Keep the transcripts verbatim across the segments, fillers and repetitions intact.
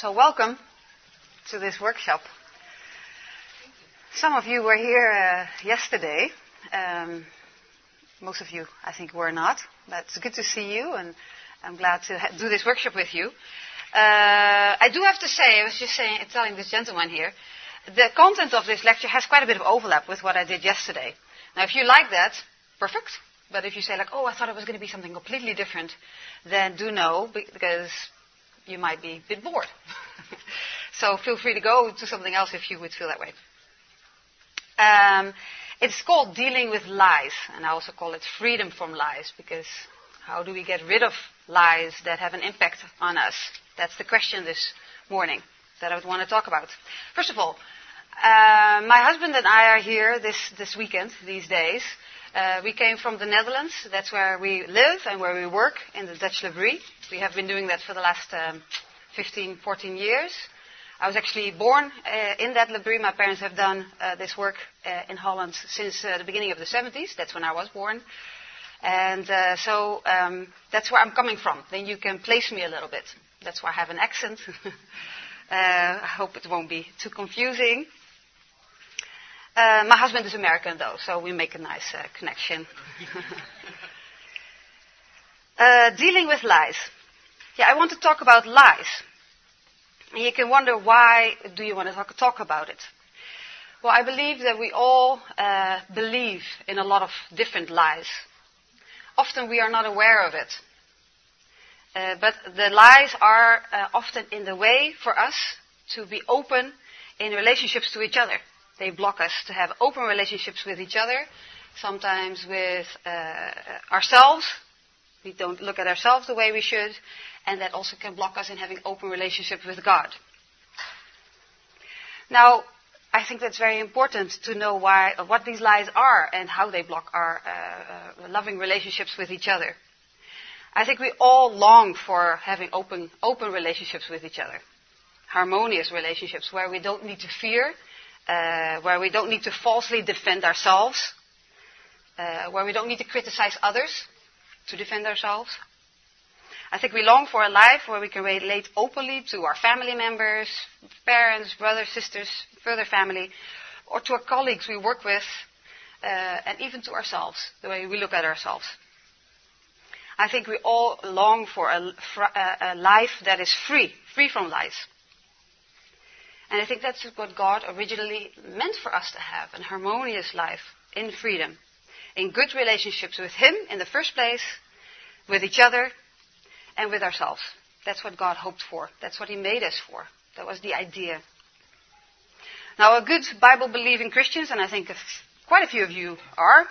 So welcome to this workshop. Some of you were here uh, yesterday. Um, most of you, I think, were not. But it's good to see you, and I'm glad to ha- do this workshop with you. Uh, I do have to say, I was just saying, telling this gentleman here, the content of this lecture has quite a bit of overlap with what I did yesterday. Now, if you like that, perfect. But if you say, like, oh, I thought it was going to be something completely different, then do know, because you might be a bit bored. So feel free to go to something else if you would feel that way. Um, it's called Dealing with Lies, and I also call it Freedom from Lies, because how do we get rid of lies that have an impact on us? That's the question this morning that I would want to talk about. First of all, uh, my husband and I are here this, this weekend, these days. Uh, we came from the Netherlands. That's where we live and where we work, in the Dutch Lebrie. We have been doing that for the last um, fifteen, fourteen years. I was actually born uh, in that Lebrie. My parents have done uh, this work uh, in Holland since uh, the beginning of the seventies. That's when I was born. And uh, so um, that's where I'm coming from. Then you can place me a little bit. That's why I have an accent. uh, I hope it won't be too confusing. Uh, my husband is American, though, so we make a nice uh, connection. uh, dealing with lies. Yeah, I want to talk about lies. And you can wonder, why do you want to talk, talk about it? Well, I believe that we all uh, believe in a lot of different lies. Often we are not aware of it. Uh, but the lies are uh, often in the way for us to be open in relationships to each other. They block us to have open relationships with each other, sometimes with uh, ourselves. We don't look at ourselves the way we should, and that also can block us in having open relationships with God. Now, I think that's very important to know why, what these lies are and how they block our uh, uh, loving relationships with each other. I think we all long for having open, open relationships with each other, harmonious relationships where we don't need to fear, Uh, where we don't need to falsely defend ourselves, uh, where we don't need to criticize others to defend ourselves. I think we long for a life where we can relate openly to our family members, parents, brothers, sisters, further family, or to our colleagues we work with, uh, and even to ourselves, the way we look at ourselves. I think we all long for a, a life that is free, free from lies. And I think that's what God originally meant for us to have, a harmonious life in freedom, in good relationships with Him in the first place, with each other, and with ourselves. That's what God hoped for. That's what He made us for. That was the idea. Now, a good Bible-believing Christians, and I think quite a few of you are,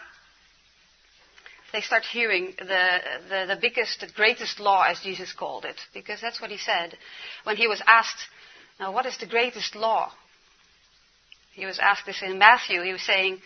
they start hearing the, the, the biggest, the greatest law, as Jesus called it, because that's what He said when He was asked, now, what is the greatest law? He was asked this in Matthew. He was saying,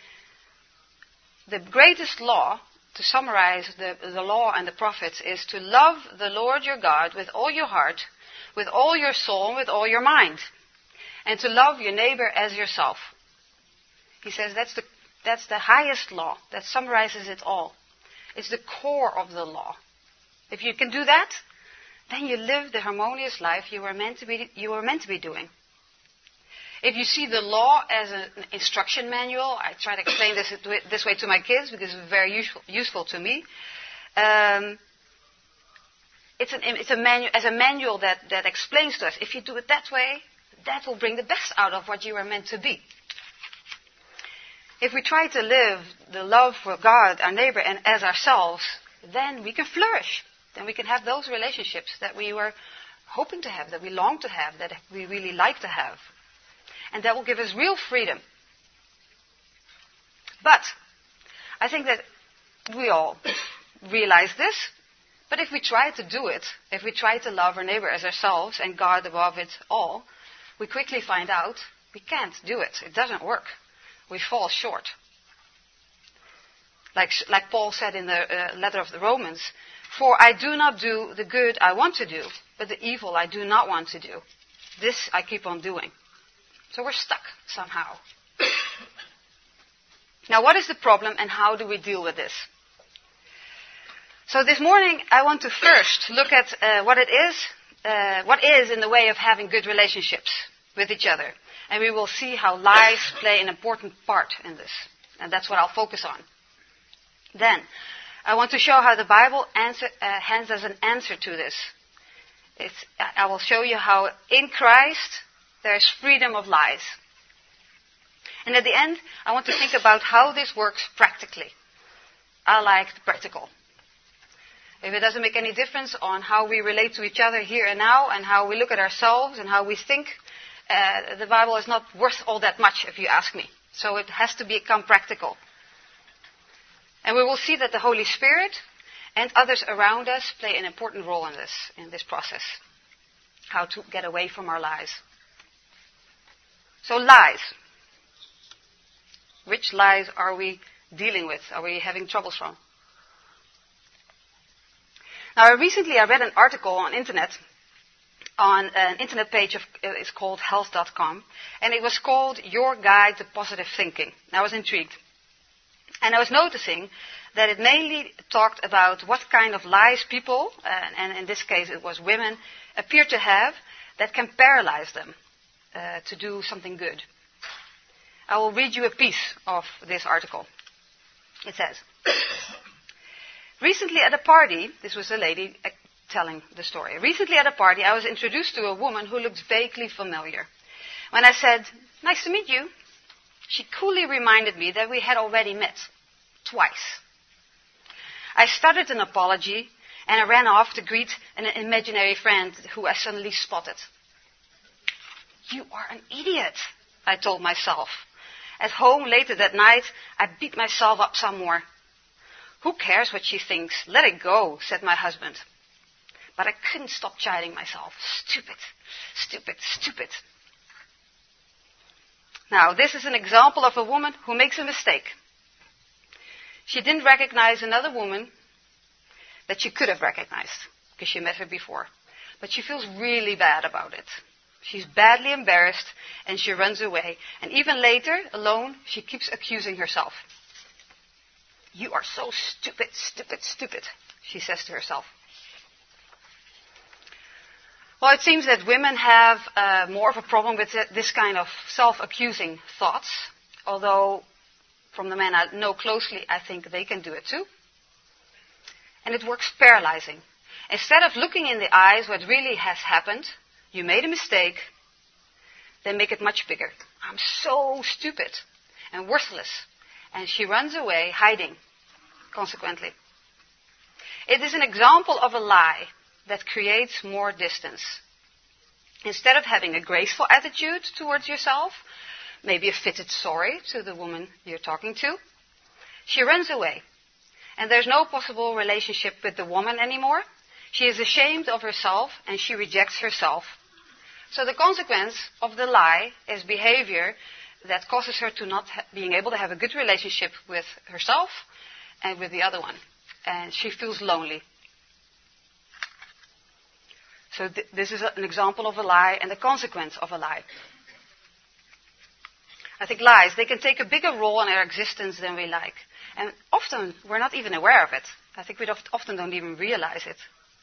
the greatest law, to summarize the, the law and the prophets, is to love the Lord your God with all your heart, with all your soul, and with all your mind. And to love your neighbor as yourself. He says that's the, that's the highest law. That summarizes it all. It's the core of the law. If you can do that, then you live the harmonious life you were meant to be, you were meant to be doing. If you see the law as an instruction manual, I try to explain this this way to my kids because it's very useful, useful to me. Um, it's, an, it's a manual, as a manual that, that explains to us, if you do it that way, that will bring the best out of what you were meant to be. If we try to live the love for God, our neighbor, and as ourselves, then we can flourish. Then we can have those relationships that we were hoping to have, that we long to have, that we really like to have. And that will give us real freedom. But I think that we all realize this. But if we try to do it, if we try to love our neighbor as ourselves and God above it all, we quickly find out we can't do it. It doesn't work. We fall short. Like, like Paul said in the uh, letter of the Romans, for I do not do the good I want to do, but the evil I do not want to do. This I keep on doing. So we're stuck somehow. Now, what is the problem and how do we deal with this? So this morning I want to first look at uh, what it is uh, what is in the way of having good relationships with each other. And we will see how lies play an important part in this. And that's what I'll focus on. Then, I want to show how the Bible answer, uh, hands us an answer to this. It's, I will show you how in Christ there's freedom of lies. And at the end, I want to think about how this works practically. I like the practical. If it doesn't make any difference on how we relate to each other here and now and how we look at ourselves and how we think, uh, the Bible is not worth all that much if you ask me. So it has to become practical. And we will see that the Holy Spirit and others around us play an important role in this, in this process. How to get away from our lies. So lies. Which lies are we dealing with? Are we having troubles from? Now, recently I read an article on internet, on an internet page of, it's called health dot com, and it was called Your Guide to Positive Thinking. And I was intrigued. And I was noticing that it mainly talked about what kind of lies people, uh, and in this case it was women, appear to have that can paralyze them uh, to do something good. I will read you a piece of this article. It says, recently at a party, this was a lady telling the story. Recently at a party, I was introduced to a woman who looked vaguely familiar. When I said, nice to meet you, she coolly reminded me that we had already met. Twice. I started an apology, and I ran off to greet an imaginary friend who I suddenly spotted. You are an idiot, I told myself. At home later that night, I beat myself up some more. Who cares what she thinks? Let it go, said my husband. But I couldn't stop chiding myself. Stupid, stupid, stupid. Now, this is an example of a woman who makes a mistake. She didn't recognize another woman that she could have recognized because she met her before. But she feels really bad about it. She's badly embarrassed and she runs away. And even later, alone, she keeps accusing herself. You are so stupid, stupid, stupid, she says to herself. Well, it seems that women have uh, more of a problem with this kind of self-accusing thoughts. Although, from the men I know closely, I think they can do it too. And it works paralyzing. Instead of looking in the eyes what really has happened, you made a mistake, they make it much bigger. I'm so stupid and worthless. And she runs away, hiding, consequently. It is an example of a lie that creates more distance. Instead of having a graceful attitude towards yourself, maybe a fitted sorry to the woman you're talking to, she runs away. And there's no possible relationship with the woman anymore. She is ashamed of herself and she rejects herself. So the consequence of the lie is behavior that causes her to not ha- being able to have a good relationship with herself and with the other one. And she feels lonely. So th- this is a, an example of a lie and the consequence of a lie. I think lies, they can take a bigger role in our existence than we like. And often we're not even aware of it. I think we often don't even realize it.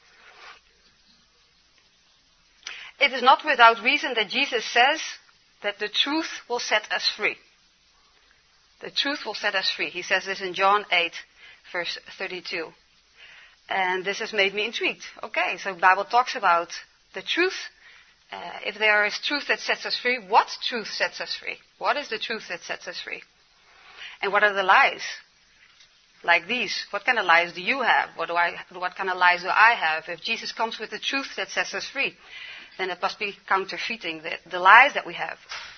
It is not without reason that Jesus says that the truth will set us free. The truth will set us free. He says this in John eight, verse thirty-two. And this has made me intrigued. Okay, so the Bible talks about the truth. Uh, if there is truth that sets us free, what truth sets us free? What is the truth that sets us free? And what are the lies? Like these. What kind of lies do you have? What, do I, what kind of lies do I have? If Jesus comes with the truth that sets us free, then it must be counterfeiting the, the lies that we have.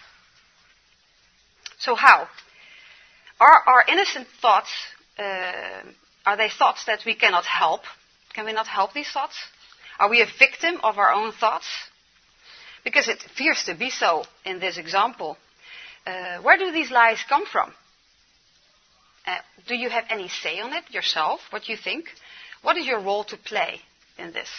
So how? Are our innocent thoughts, uh, are they thoughts that we cannot help? Can we not help these thoughts? Are we a victim of our own thoughts? Because it appears to be so in this example. Uh, where do these lies come from? Uh, do you have any say on it yourself, what you think? What is your role to play in this?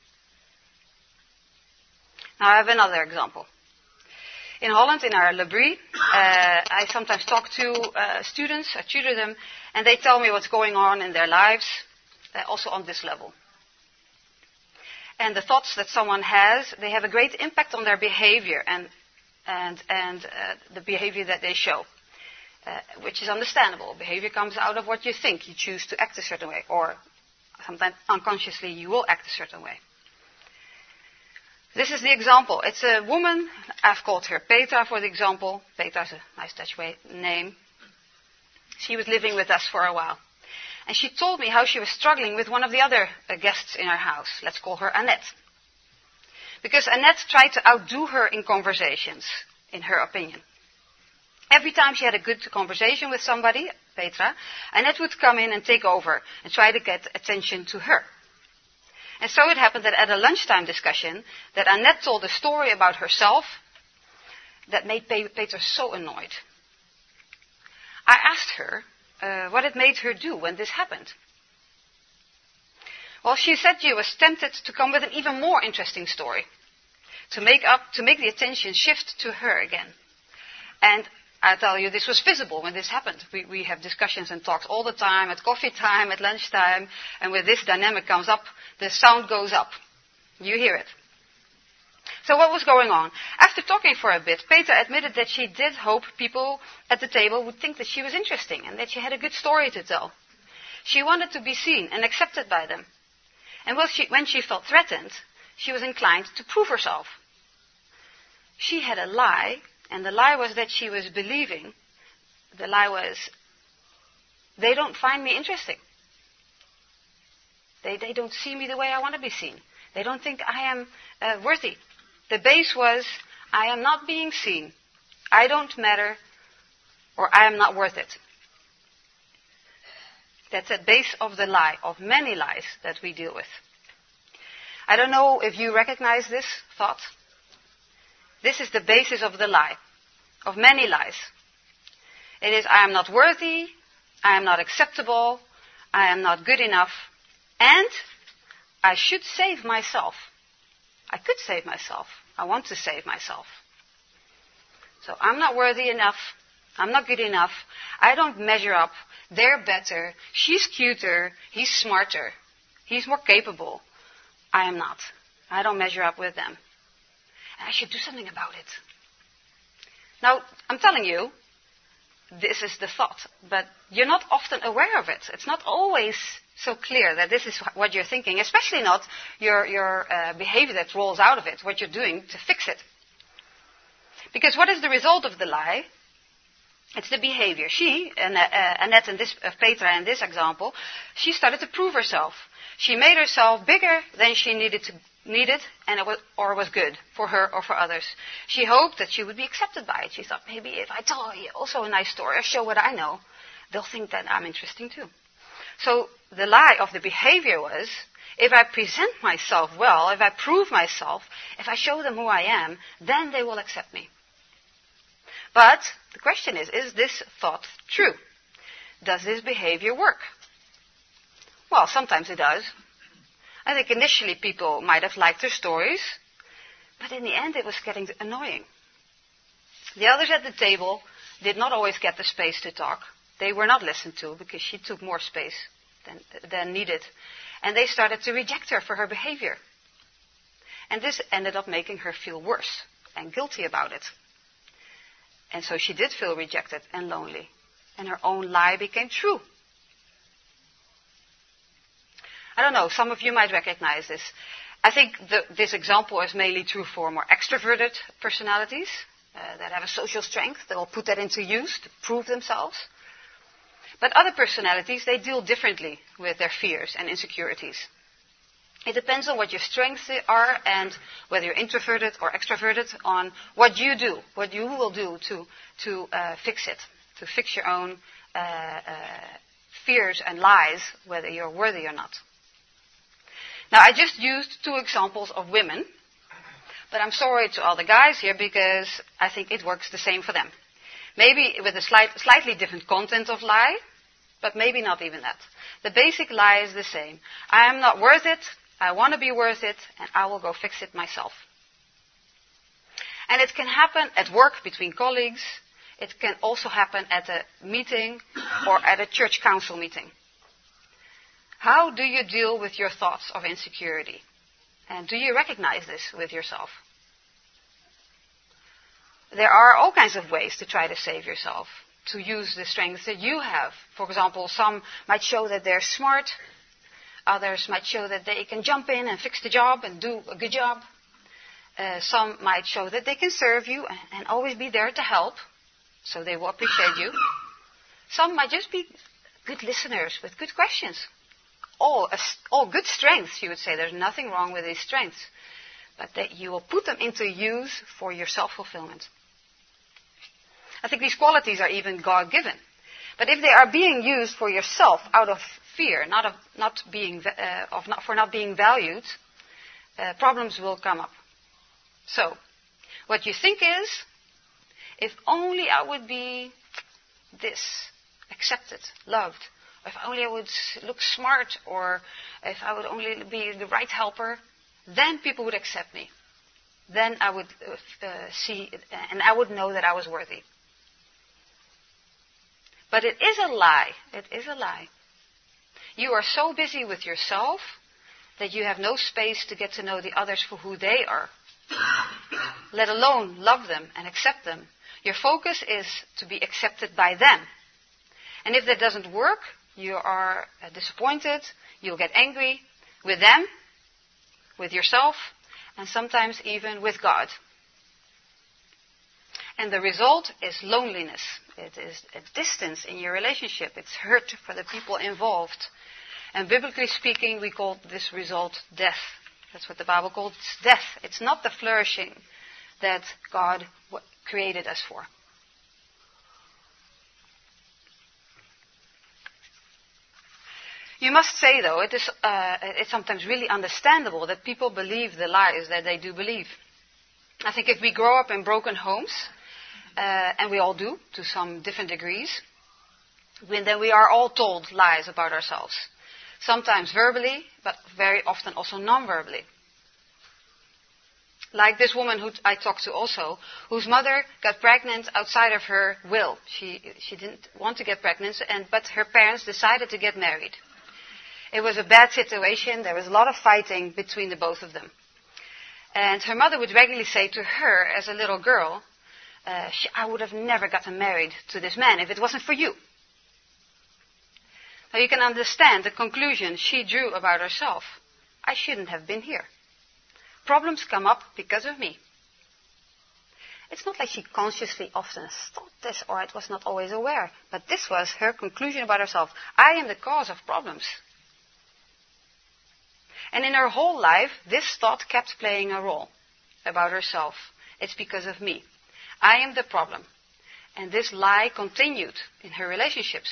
Now I have another example. In Holland, in our Labrie, uh, I sometimes talk to uh, students, I tutor them, and they tell me what's going on in their lives, uh, also on this level. and the thoughts that someone has, they have a great impact on their behavior and and and uh, the behavior that they show, uh, which is understandable. Behavior comes out of what you think. You choose to act a certain way, or sometimes unconsciously you will act a certain way. This is the example. It's a woman. I've called her Petra for the example. Petra is a nice Dutch way, name. She was living with us for a while. And she told me how she was struggling with one of the other uh, guests in our house. Let's call her Annette. Because Annette tried to outdo her in conversations, in her opinion. Every time she had a good conversation with somebody, Petra, Annette would come in and take over and try to get attention to her. And so it happened that at a lunchtime discussion, that Annette told a story about herself that made Petra so annoyed. I asked her uh, what it made her do when this happened. Well, she said she was tempted to come with an even more interesting story, to make up, to make the attention shift to her again. And I tell you, this was visible when this happened. We, we have discussions and talks all the time, at coffee time, at lunchtime, and when this dynamic comes up, the sound goes up. You hear it. So what was going on? After talking for a bit, Petra admitted that she did hope people at the table would think that she was interesting and that she had a good story to tell. She wanted to be seen and accepted by them. And when she, when she felt threatened, she was inclined to prove herself. She had a lie, and the lie was that she was believing. The lie was, they don't find me interesting. They, they don't see me the way I want to be seen. They don't think I am uh, worthy. The base was, I am not being seen. I don't matter, or I am not worth it. That's the base of the lie, of many lies that we deal with. I don't know if you recognize this thought. This is the basis of the lie, of many lies. It is, I am not worthy, I am not acceptable, I am not good enough, and I should save myself. I could save myself. I want to save myself. So I'm not worthy enough. I'm not good enough. I don't measure up. They're better. She's cuter. He's smarter. He's more capable. I am not. I don't measure up with them. And I should do something about it. Now, I'm telling you, this is the thought, but you're not often aware of it. It's not always so clear that this is what you're thinking, especially not your, your uh, behavior that rolls out of it, what you're doing to fix it. Because what is the result of the lie? It's the behavior. She, uh, Annette and this, uh, Petra in this example, she started to prove herself. She made herself bigger than she needed to needed and it was, or was good for her or for others. She hoped that she would be accepted by it. She thought, maybe if I tell also a nice story or show what I know, they'll think that I'm interesting too. So the lie of the behavior was, if I present myself well, if I prove myself, if I show them who I am, then they will accept me. But the question is, is this thought true? Does this behavior work? Well, sometimes it does. I think initially people might have liked her stories, but in the end it was getting annoying. The others at the table did not always get the space to talk. They were not listened to because she took more space than, than needed. And they started to reject her for her behavior. And this ended up making her feel worse and guilty about it. And so she did feel rejected and lonely. And her own lie became true. I don't know, some of you might recognize this. I think the, this example is mainly true for more extroverted personalities uh, that have a social strength. They will put that into use to prove themselves. But other personalities, they deal differently with their fears and insecurities. It depends on what your strengths are and whether you're introverted or extroverted, on what you do, what you will do to, to uh, fix it, to fix your own uh, uh, fears and lies, whether you're worthy or not. Now, I just used two examples of women, but I'm sorry to all the guys here because I think it works the same for them. Maybe with a slight, slightly different content of lie, but maybe not even that. The basic lie is the same. I am not worth it, I want to be worth it, and I will go fix it myself. And it can happen at work between colleagues. It can also happen at a meeting or at a church council meeting. How do you deal with your thoughts of insecurity? And do you recognize this with yourself? There are all kinds of ways to try to save yourself, to use the strengths that you have. For example, some might show that they're smart. Others might show that they can jump in and fix the job and do a good job. Uh, some might show that they can serve you and, and always be there to help, so they will appreciate you. Some might just be good listeners with good questions. All, uh, all good strengths, you would say. There's nothing wrong with these strengths. But that you will put them into use for your self-fulfillment. I think these qualities are even God-given. But if they are being used for yourself out of fear, not of not being uh, of not for not being valued, uh, problems will come up. So, what you think is, if only I would be this, accepted, loved, if only I would look smart, or if I would only be the right helper, then people would accept me. Then I would uh, see, and I would know that I was worthy. But it is a lie. It is a lie. You are so busy with yourself that you have no space to get to know the others for who they are, let alone love them and accept them. Your focus is to be accepted by them. And if that doesn't work, you are uh, disappointed, you'll get angry with them, with yourself, and sometimes even with God. And the result is loneliness. It is a distance in your relationship. It's hurt for the people involved. And biblically speaking, we call this result death. That's what the Bible calls death. It's not the flourishing that God created us for. You must say, though, it is uh, it's sometimes really understandable that people believe the lies that they do believe. I think if we grow up in broken homes, uh, and we all do, to some different degrees, then we are all told lies about ourselves. Sometimes verbally, but very often also non-verbally. Like this woman who I talked to also, whose mother got pregnant outside of her will. She she didn't want to get pregnant, and but her parents decided to get married. It was a bad situation. There was a lot of fighting between the both of them. And her mother would regularly say to her, as a little girl, uh, she, I would have never gotten married to this man if it wasn't for you. Now you can understand the conclusion she drew about herself. I shouldn't have been here. Problems come up because of me. It's not like she consciously often thought this, or it was not always aware. But this was her conclusion about herself. I am the cause of problems. And in her whole life, this thought kept playing a role about herself. It's because of me. I am the problem. And this lie continued in her relationships.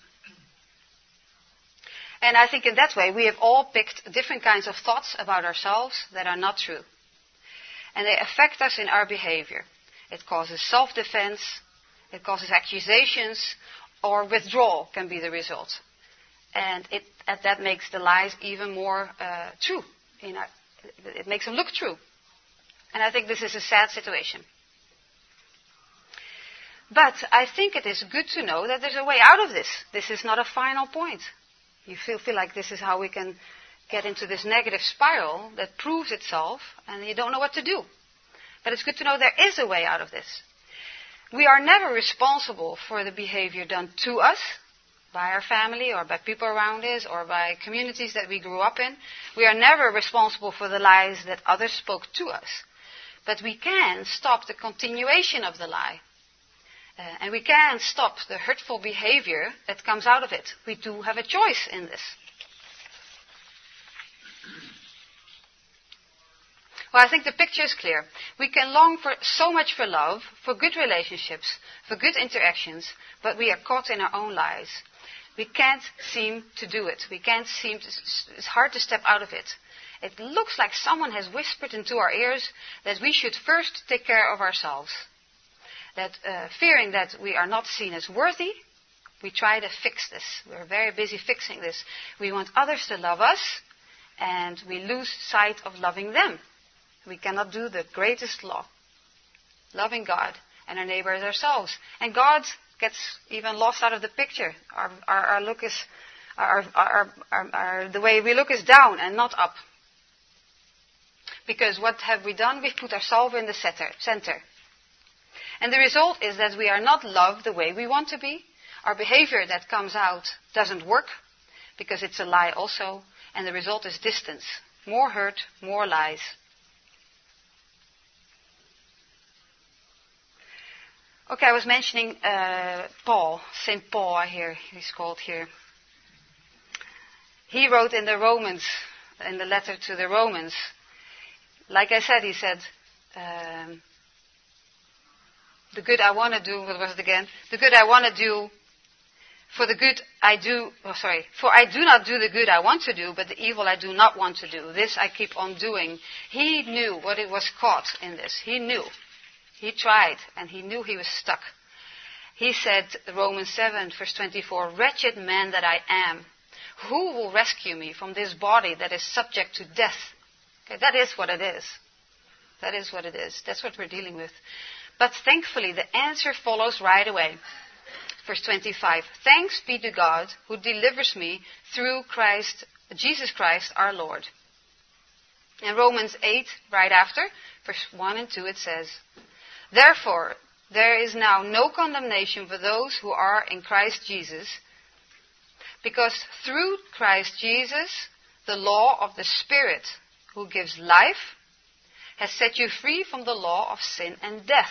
And I think in that way, we have all picked different kinds of thoughts about ourselves that are not true. And they affect us in our behavior. It causes self-defense, it causes accusations, or withdrawal can be the result. And it, that makes the lies even more uh, true. You know, it makes them look true. And I think this is a sad situation. But I think it is good to know that there's a way out of this. This is not a final point. You feel, feel like this is how we can get into this negative spiral that proves itself and you don't know what to do. But it's good to know there is a way out of this. We are never responsible for the behavior done to us, by our family or by people around us or by communities that we grew up in. We are never responsible for the lies that others spoke to us. But we can stop the continuation of the lie. Uh, and we can stop the hurtful behavior that comes out of it. We do have a choice in this. Well, I think the picture is clear. We can long for so much for love, for good relationships, for good interactions, but we are caught in our own lies. We can't seem to do it. We can't seem to, it's hard to step out of it. It looks like someone has whispered into our ears that we should first take care of ourselves. That uh, fearing that we are not seen as worthy, we try to fix this. We're very busy fixing this. We want others to love us, and we lose sight of loving them. We cannot do the greatest law, loving God and our neighbor as ourselves. And God gets even lost out of the picture. Our, our, our look is, our, our, our, our, the way we look is down and not up. Because what have we done? We've put ourselves in the center. And the result is that we are not loved the way we want to be. Our behavior that comes out doesn't work because it's a lie also. And the result is distance. More hurt, more lies. Okay, I was mentioning uh, Paul, Saint Paul, I hear he's called here. He wrote in the Romans, in the letter to the Romans, like I said, he said, um, the good I want to do, what was it again? The good I want to do, for the good I do, oh sorry, for I do not do the good I want to do, but the evil I do not want to do. This I keep on doing. He knew what it was caught in this. He knew. He tried, and he knew he was stuck. He said, Romans seven, verse twenty-four, wretched man that I am, who will rescue me from this body that is subject to death? Okay, that is what it is. That is what it is. That's what we're dealing with. But thankfully, the answer follows right away. Verse twenty-five, thanks be to God who delivers me through Christ, Jesus Christ our Lord. In Romans eight, right after, verse one and two, it says, therefore, there is now no condemnation for those who are in Christ Jesus, because through Christ Jesus, the law of the Spirit who gives life has set you free from the law of sin and death.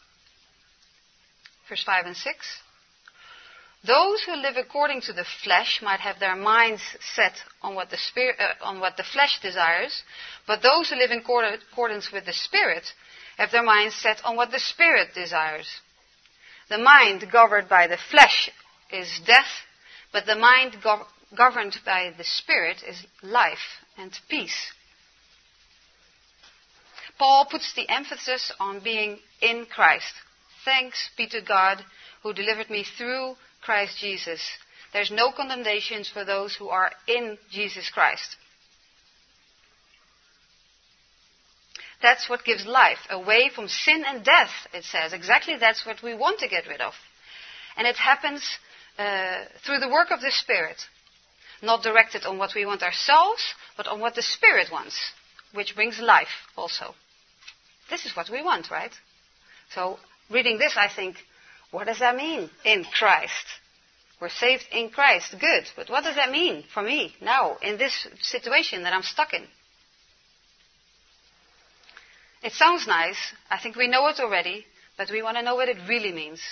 Verse five and six. Those who live according to the flesh might have their minds set on what the spirit, uh, on what the flesh desires, but those who live in accordance with the Spirit have their minds set on what the Spirit desires. The mind governed by the flesh is death, but the mind gov- governed by the Spirit is life and peace. Paul puts the emphasis on being in Christ. Thanks be to God who delivered me through Christ Jesus. There's no condemnation for those who are in Jesus Christ. That's what gives life, away from sin and death, it says. Exactly that's what we want to get rid of. And it happens uh, through the work of the Spirit. Not directed on what we want ourselves, but on what the Spirit wants, which brings life also. This is what we want, right? So, reading this, I think, what does that mean in Christ? We're saved in Christ, good. But what does that mean for me now, in this situation that I'm stuck in? It sounds nice. I think we know it already, but we want to know what it really means.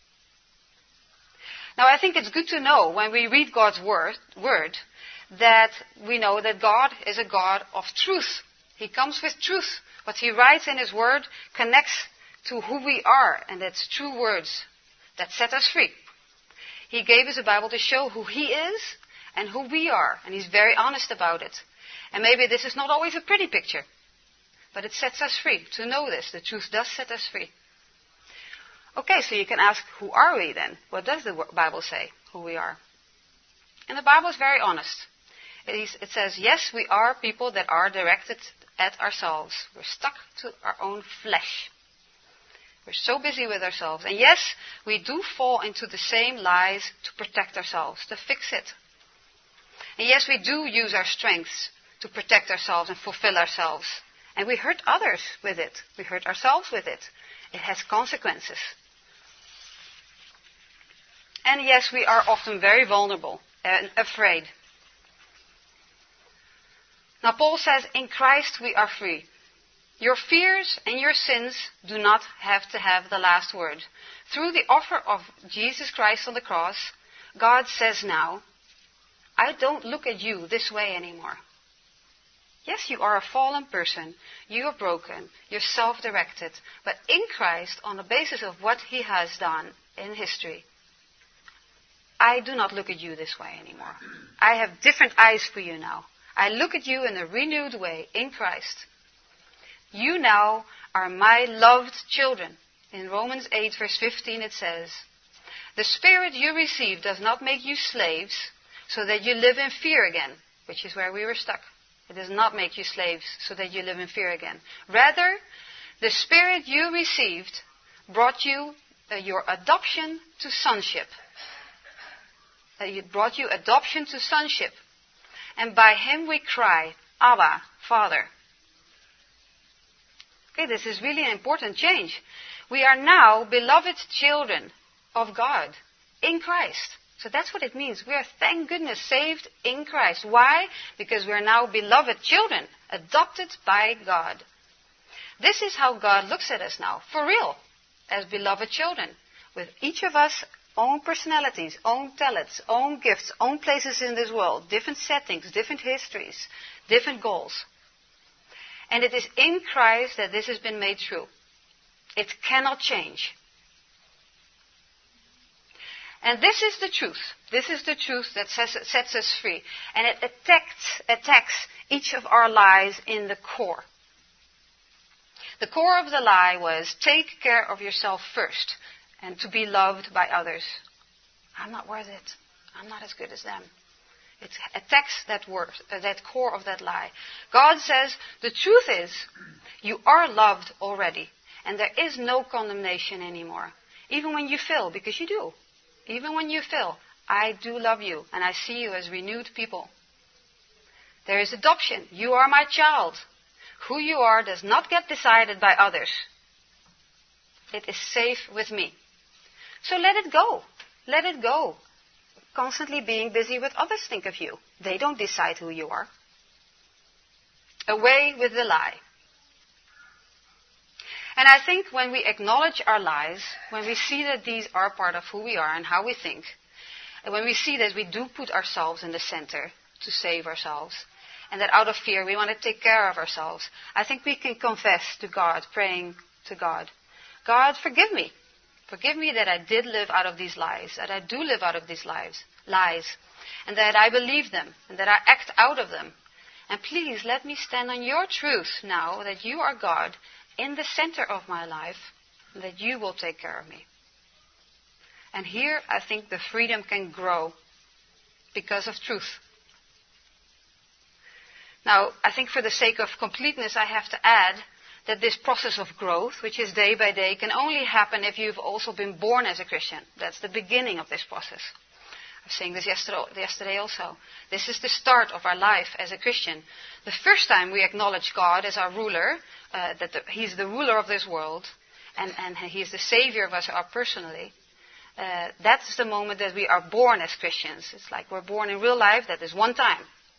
Now, I think it's good to know when we read God's word, word that we know that God is a God of truth. He comes with truth. What he writes in his word connects to who we are, and it's true words that set us free. He gave us a Bible to show who he is and who we are, and he's very honest about it. And maybe this is not always a pretty picture, but it sets us free to know this. The truth does set us free. Okay, so you can ask, who are we then? What does the Bible say, who we are? And the Bible is very honest. It, is, it says, yes, we are people that are directed at ourselves. We're stuck to our own flesh. We're so busy with ourselves. And yes, we do fall into the same lies to protect ourselves, to fix it. And yes, we do use our strengths to protect ourselves and fulfill ourselves. And we hurt others with it. We hurt ourselves with it. It has consequences. And yes, we are often very vulnerable and afraid. Now Paul says, in Christ we are free. Your fears and your sins do not have to have the last word. Through the offer of Jesus Christ on the cross, God says now, I don't look at you this way anymore. Yes, you are a fallen person. You are broken. You're self-directed. But in Christ, on the basis of what he has done in history, I do not look at you this way anymore. I have different eyes for you now. I look at you in a renewed way in Christ. You now are my loved children. In Romans eight, verse fifteen, it says, the Spirit you received does not make you slaves so that you live in fear again, which is where we were stuck. It does not make you slaves so that you live in fear again. Rather, the Spirit you received brought you uh, your adoption to sonship. Uh, it brought you adoption to sonship. And by him we cry, Abba, Father. Okay, this is really an important change. We are now beloved children of God in Christ. So that's what it means. We are, thank goodness, saved in Christ. Why? Because we are now beloved children, adopted by God. This is how God looks at us now, for real, as beloved children, with each of us own personalities, own talents, own gifts, own places in this world, different settings, different histories, different goals. And it is in Christ that this has been made true. It cannot change. And this is the truth. This is the truth that sets, sets us free. And it attacks, attacks each of our lies in the core. The core of the lie was, take care of yourself first and to be loved by others. I'm not worth it. I'm not as good as them. It attacks that word, uh, that core of that lie. God says, the truth is, you are loved already. And there is no condemnation anymore. Even when you fail, because you do. Even when you fail, I do love you, and I see you as renewed people. There is adoption. You are my child. Who you are does not get decided by others. It is safe with me. So let it go. Let it go. Constantly being busy with others think of you. They don't decide who you are. Away with the lie. And I think when we acknowledge our lies, when we see that these are part of who we are and how we think, and when we see that we do put ourselves in the center to save ourselves, and that out of fear we want to take care of ourselves, I think we can confess to God, praying to God, God, forgive me. Forgive me that I did live out of these lies, that I do live out of these lies, lies, and that I believe them, and that I act out of them. And please let me stand on your truth now that you are God, in the center of my life, that you will take care of me. And here I think the freedom can grow because of truth. Now, I think for the sake of completeness, I have to add that this process of growth, which is day by day, can only happen if you've also been born as a Christian. That's the beginning of this process. I was saying this yesterday also. This is the start of our life as a Christian. The first time we acknowledge God as our ruler, uh, that the, He's the ruler of this world, and, and He is the Savior of us uh, personally, uh, that's the moment that we are born as Christians. It's like we're born in real life, that is one time.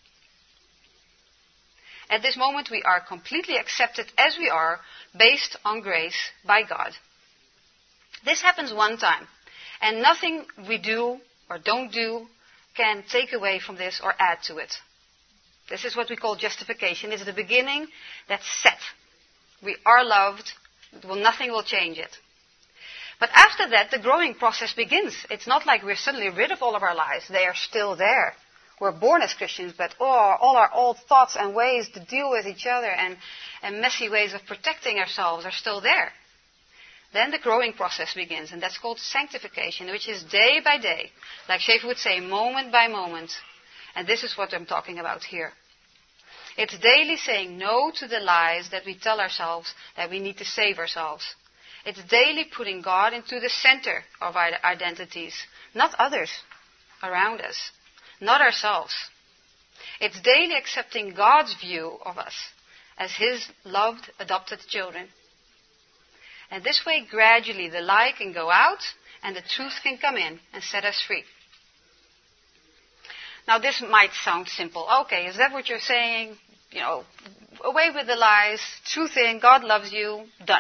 At this moment we are completely accepted as we are, based on grace by God. This happens one time, and nothing we do or don't do can take away from this or add to it. This is what we call justification. It's the beginning that's set. We are loved. Well, nothing will change it. But after that, the growing process begins. It's not like we're suddenly rid of all of our lies. They are still there. We're born as Christians, but oh, all our old thoughts and ways to deal with each other and, and messy ways of protecting ourselves are still there. Then the growing process begins, and that's called sanctification, which is day by day. Like Schaeffer would say, moment by moment. And this is what I'm talking about here. It's daily saying no to the lies that we tell ourselves that we need to save ourselves. It's daily putting God into the center of our identities, not others around us, not ourselves. It's daily accepting God's view of us as His loved, adopted children. And this way, gradually, the lie can go out and the truth can come in and set us free. Now, this might sound simple. Okay, is that what you're saying? You know, away with the lies, truth in, God loves you, done.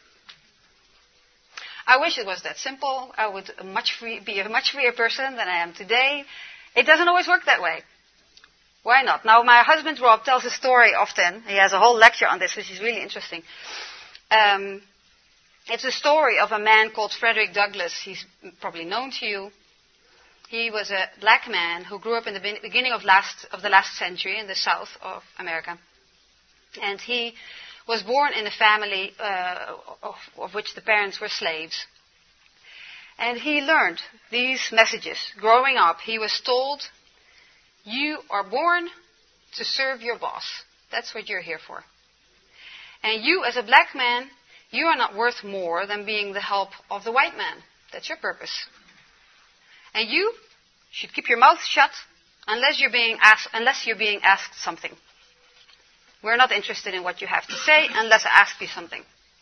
I wish it was that simple. I would much free, be a much freer person than I am today. It doesn't always work that way. Why not? Now, my husband Rob tells a story often. He has a whole lecture on this, which is really interesting. Um, it's a story of a man called Frederick Douglass. He's probably known to you. He was a black man who grew up in the beginning of, last, of the last century in the south of America. And he was born in a family uh, of, of which the parents were slaves. And he learned these messages. Growing up, he was told, you are born to serve your boss. That's what you're here for. And you, as a black man, you are not worth more than being the help of the white man. That's your purpose. And you should keep your mouth shut unless you're being asked, unless you're being asked something. We're not interested in what you have to say unless I ask you something.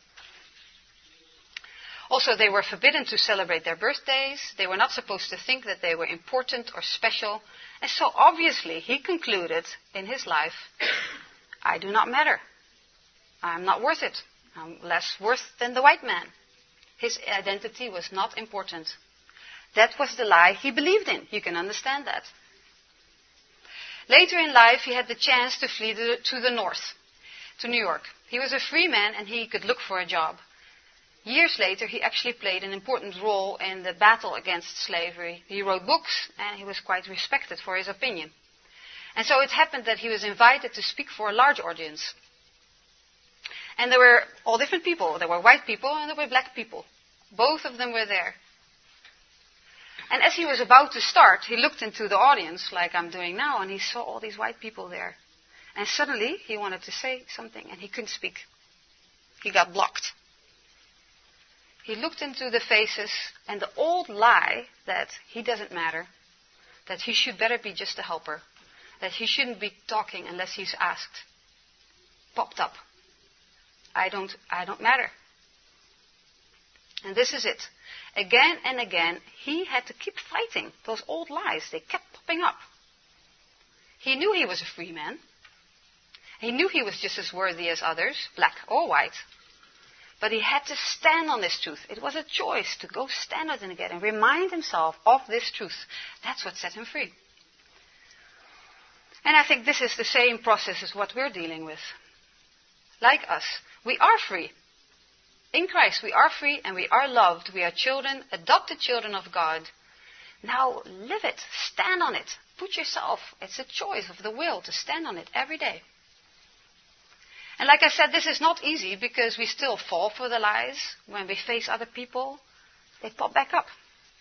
Also, they were forbidden to celebrate their birthdays. They were not supposed to think that they were important or special. And so obviously he concluded in his life, I do not matter. I'm not worth it. I'm less worth than the white man. His identity was not important. That was the lie he believed in. You can understand that. Later in life, he had the chance to flee to the north, to New York. He was a free man and he could look for a job. Years later, he actually played an important role in the battle against slavery. He wrote books and he was quite respected for his opinion. And so it happened that he was invited to speak for a large audience. And there were all different people. There were white people and there were black people. Both of them were there. And as he was about to start, he looked into the audience like I'm doing now, and he saw all these white people there. And suddenly he wanted to say something and he couldn't speak. He got blocked. He looked into the faces, and the old lie that he doesn't matter, that he should better be just a helper, that he shouldn't be talking unless he's asked, popped up. I don't, I don't matter. And this is it. Again and again, he had to keep fighting those old lies. They kept popping up. He knew he was a free man. He knew he was just as worthy as others, black or white. But he had to stand on this truth. It was a choice to go stand on it again and remind himself of this truth. That's what set him free. And I think this is the same process as what we're dealing with. Like us, we are free. In Christ, we are free and we are loved. We are children, adopted children of God. Now live it. Stand on it. Put yourself. It's a choice of the will to stand on it every day. And like I said, this is not easy because we still fall for the lies. When we face other people, they pop back up.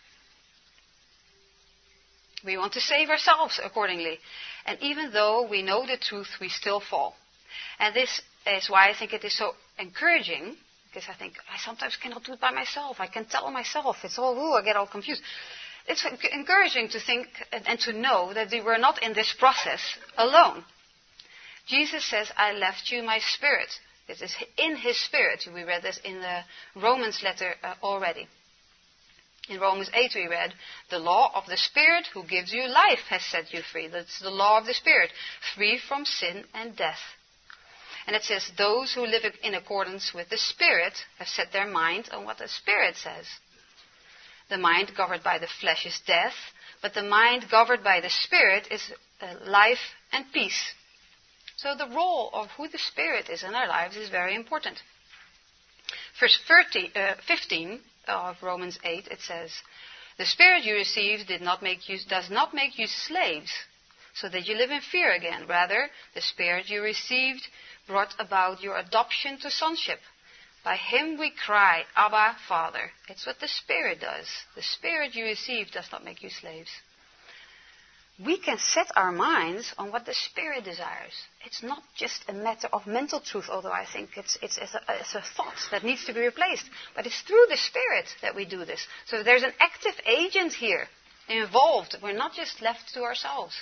We want to save ourselves accordingly. And even though we know the truth, we still fall. And this is why I think it is so encouraging, because I think I sometimes cannot do it by myself. I can tell myself. It's all, ooh, I get all confused. It's encouraging to think and to know that we were not in this process alone. Jesus says, I left you my spirit. It is in his spirit. We read this in the Romans letter uh, already. In Romans eight we read, the law of the Spirit who gives you life has set you free. That's the law of the Spirit, free from sin and death. And it says, those who live in accordance with the Spirit have set their mind on what the Spirit says. The mind governed by the flesh is death, but the mind governed by the Spirit is uh, life and peace. So the role of who the Spirit is in our lives is very important. Verse thirty, uh, fifteen of Romans eight, it says, the Spirit you received did not make you, does not make you slaves, so that you live in fear again. Rather, the Spirit you received brought about your adoption to sonship. By him we cry, Abba, Father. It's what the Spirit does. The Spirit you received does not make you slaves. We can set our minds on what the Spirit desires. It's not just a matter of mental truth, although I think it's, it's, it's, a, it's a thought that needs to be replaced. But it's through the Spirit that we do this. So there's an active agent here involved. We're not just left to ourselves.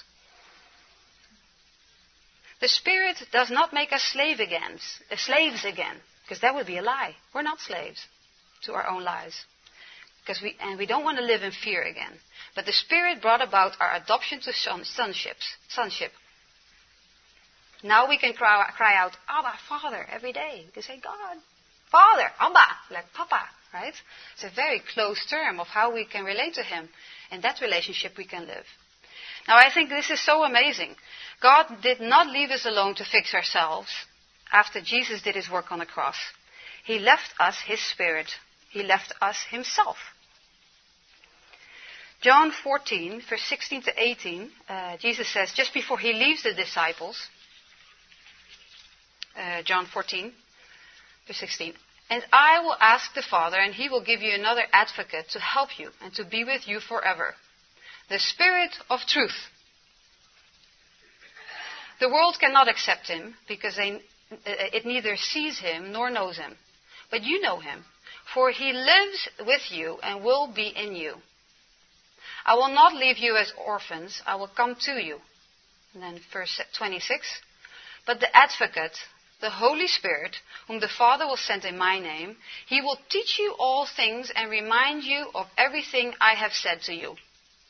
The Spirit does not make us slave again, uh, slaves again, because that would be a lie. We're not slaves to our own lies. Because we, and we don't want to live in fear again. But the Spirit brought about our adoption to son, sonships, sonship. Now we can cry, cry out, Abba, Father, every day. We can say, God, Father, Abba, like Papa, right? It's a very close term of how we can relate to him. In that relationship we can live. Now I think this is so amazing. God did not leave us alone to fix ourselves after Jesus did his work on the cross. He left us his Spirit. He left us himself. John fourteen, verse sixteen to eighteen, uh, Jesus says, just before he leaves the disciples, uh, John fourteen, verse sixteen, and I will ask the Father, and he will give you another advocate to help you and to be with you forever, the Spirit of truth. The world cannot accept him because they, uh, it neither sees him nor knows him. But you know him, for he lives with you and will be in you. I will not leave you as orphans. I will come to you. And then verse twenty-six. But the advocate, the Holy Spirit, whom the Father will send in my name, he will teach you all things and remind you of everything I have said to you.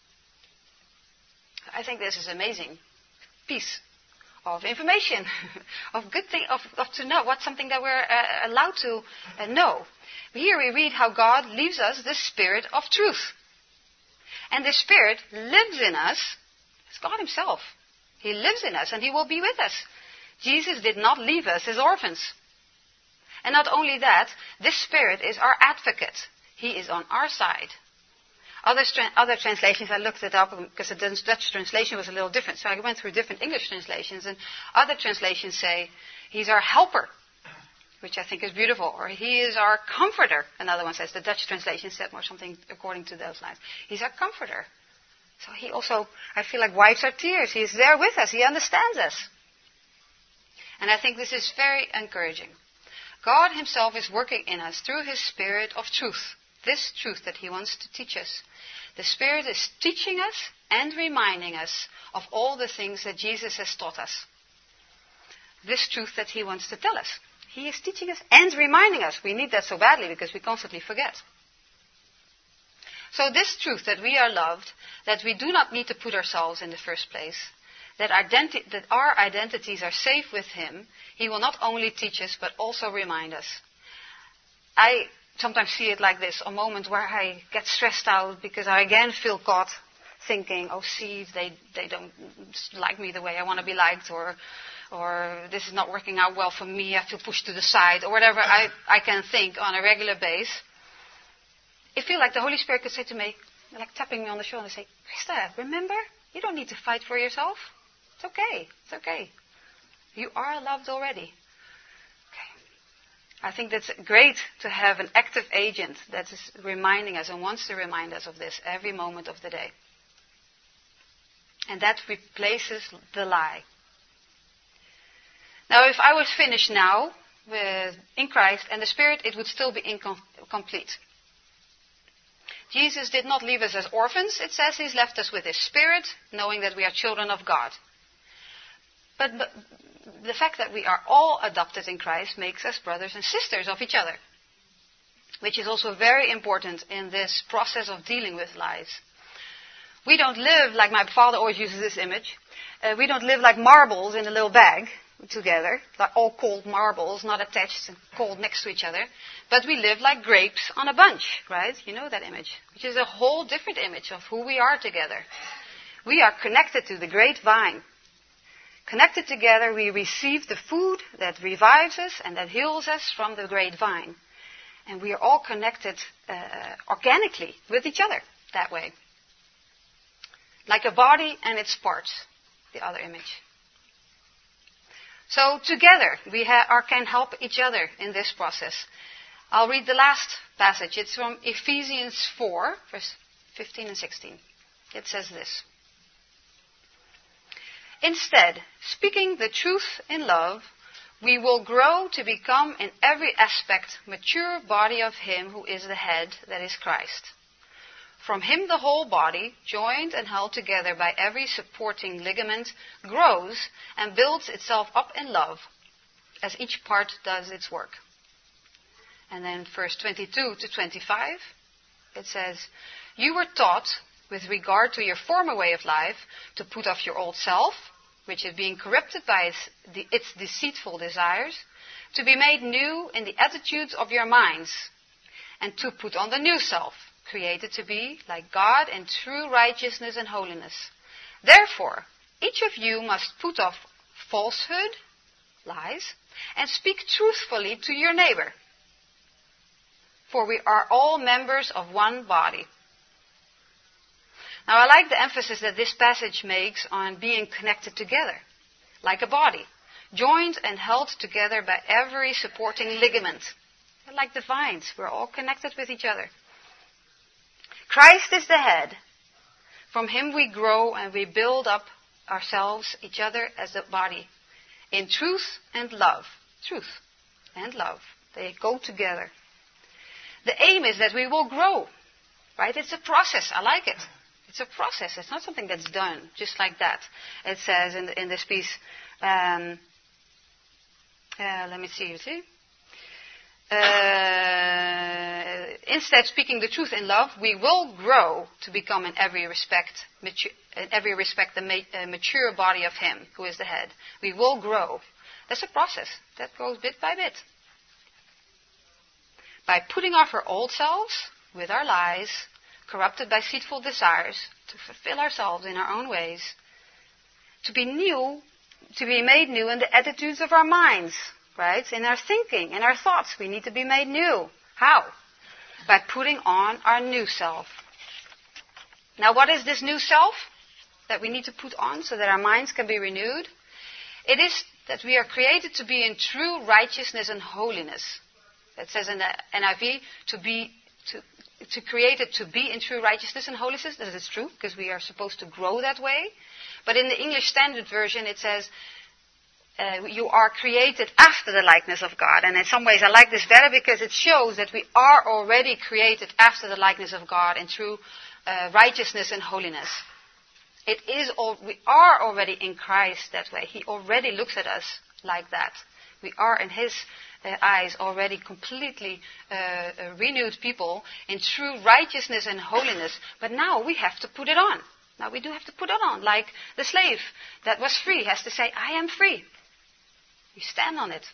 I think this is amazing piece of information, of good thing, of, of to know, what's something that we're uh, allowed to uh, know. Here we read how God leaves us the Spirit of truth. And the Spirit lives in us. It's God himself. He lives in us and he will be with us. Jesus did not leave us as orphans. And not only that, this Spirit is our advocate. He is on our side. Other, stra- other translations, I looked it up because the Dutch translation was a little different. So I went through different English translations. And other translations say, he's our helper, which I think is beautiful. Or he is our comforter. Another one says, the Dutch translation said more something according to those lines. He's our comforter. So he also, I feel like, wipes our tears. He is there with us. He understands us. And I think this is very encouraging. God himself is working in us through his Spirit of truth. This truth that he wants to teach us. The Spirit is teaching us and reminding us of all the things that Jesus has taught us. This truth that he wants to tell us. He is teaching us and reminding us. We need that so badly because we constantly forget. So this truth that we are loved, that we do not need to put ourselves in the first place, that, identi- that our identities are safe with him, he will not only teach us but also remind us. I sometimes see it like this, a moment where I get stressed out because I again feel caught thinking, oh, see, they, they don't like me the way I want to be liked, or or this is not working out well for me, I feel pushed to the side, or whatever I, I can think on a regular basis. I feel like the Holy Spirit could say to me, like tapping me on the shoulder and say, Krista, remember, you don't need to fight for yourself. It's okay, it's okay. You are loved already. I think that's great to have an active agent that is reminding us and wants to remind us of this every moment of the day. And that replaces the lie. Now, if I was finished now with in Christ and the Spirit, it would still be incomplete. Jesus did not leave us as orphans. It says he's left us with his Spirit, knowing that we are children of God. But, but the fact that we are all adopted in Christ makes us brothers and sisters of each other, which is also very important in this process of dealing with lies. We don't live, like my father always uses this image, uh, we don't live like marbles in a little bag together, like all cold marbles, not attached and cold next to each other, but we live like grapes on a bunch, right? You know that image, which is a whole different image of who we are together. We are connected to the great vine. Connected together, we receive the food that revives us and that heals us from the great vine. And we are all connected uh, organically with each other that way. Like a body and its parts, the other image. So together, we ha- are, can help each other in this process. I'll read the last passage. It's from Ephesians four, verse fifteen and sixteen. It says this. Instead, speaking the truth in love, we will grow to become in every aspect mature body of him who is the head, that is Christ. From him the whole body, joined and held together by every supporting ligament, grows and builds itself up in love, as each part does its work. And then verse twenty-two to twenty-five, it says, you were taught, with regard to your former way of life, to put off your old self, which is being corrupted by its, the, its deceitful desires, to be made new in the attitudes of your minds, and to put on the new self, created to be like God in true righteousness and holiness. Therefore, each of you must put off falsehood, lies, and speak truthfully to your neighbor. For we are all members of one body. Now, I like the emphasis that this passage makes on being connected together, like a body, joined and held together by every supporting ligament. Like the vines, we're all connected with each other. Christ is the head. From him we grow and we build up ourselves, each other, as a body, in truth and love. Truth and love, they go together. The aim is that we will grow, right? It's a process. I like it. It's a process. It's not something that's done just like that. It says in, the, in this piece, um, Uh, let me see. You see. Uh, instead, speaking the truth in love, we will grow to become, in every respect, mature, in every respect, the ma- uh, mature body of Him who is the head. We will grow. That's a process that goes bit by bit. By putting off our old selves with our lies, corrupted by deceitful desires, to fulfill ourselves in our own ways, to be new, to be made new in the attitudes of our minds. Right? In our thinking, in our thoughts, we need to be made new. How? By putting on our new self. Now, what is this new self that we need to put on so that our minds can be renewed? It is that we are created to be in true righteousness and holiness. It says in the N I V, to be, to, to create it to be in true righteousness and holiness. That is true, because we are supposed to grow that way. But in the English Standard Version, it says, Uh, you are created after the likeness of God. And in some ways I like this better because it shows that we are already created after the likeness of God in true uh, righteousness and holiness. It is all, we are already in Christ that way. He already looks at us like that. We are in His uh, eyes already completely uh, uh, renewed people in true righteousness and holiness. But now we have to put it on. Now we do have to put it on. Like the slave that was free has to say, I am free. We stand on it.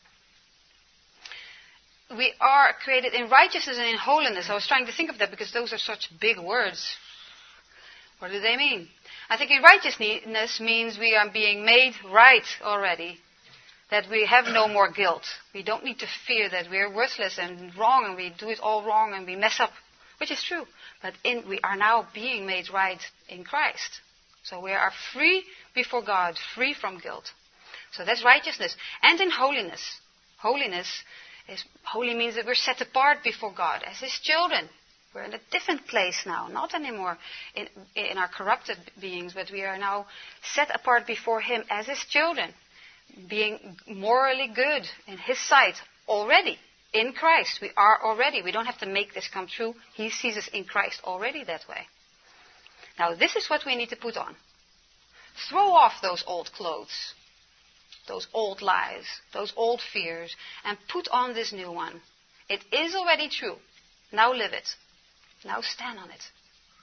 We are created in righteousness and in holiness. I was trying to think of that because those are such big words. What do they mean? I think in righteousness means we are being made right already. That we have no more guilt. We don't need to fear that we are worthless and wrong and we do it all wrong and we mess up. Which is true. But in, we are now being made right in Christ. So we are free before God, free from guilt. So that's righteousness. And in holiness. Holiness is, holy means that we're set apart before God as His children. We're in a different place now. Not anymore in, in our corrupted beings, but we are now set apart before Him as His children. Being morally good in His sight already. In Christ. We are already. We don't have to make this come true. He sees us in Christ already that way. Now this is what we need to put on. Throw off those old clothes. Those old lies, those old fears, and put on this new one. It is already true. Now live it. Now stand on it.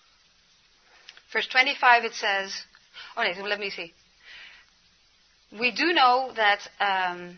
Verse twenty-five it says, oh no, let me see. We do know that um,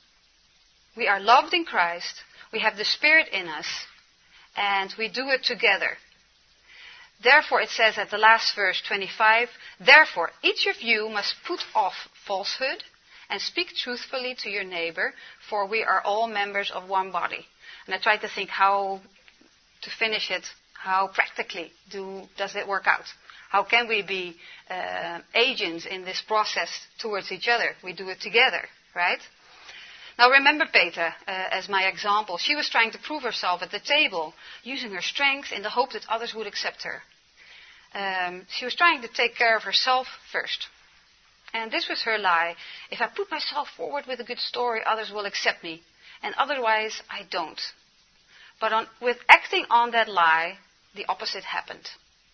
we are loved in Christ, we have the Spirit in us, and we do it together. Therefore, it says at the last verse, twenty-five, therefore, each of you must put off falsehood, and speak truthfully to your neighbor, for we are all members of one body. And I tried to think how to finish it, how practically do, does it work out? How can we be uh, agents in this process towards each other? We do it together, right? Now remember Peter uh, as my example. She was trying to prove herself at the table, using her strength in the hope that others would accept her. Um, she was trying to take care of herself first. And this was her lie. If I put myself forward with a good story, others will accept me. And otherwise, I don't. But on, with acting on that lie, the opposite happened.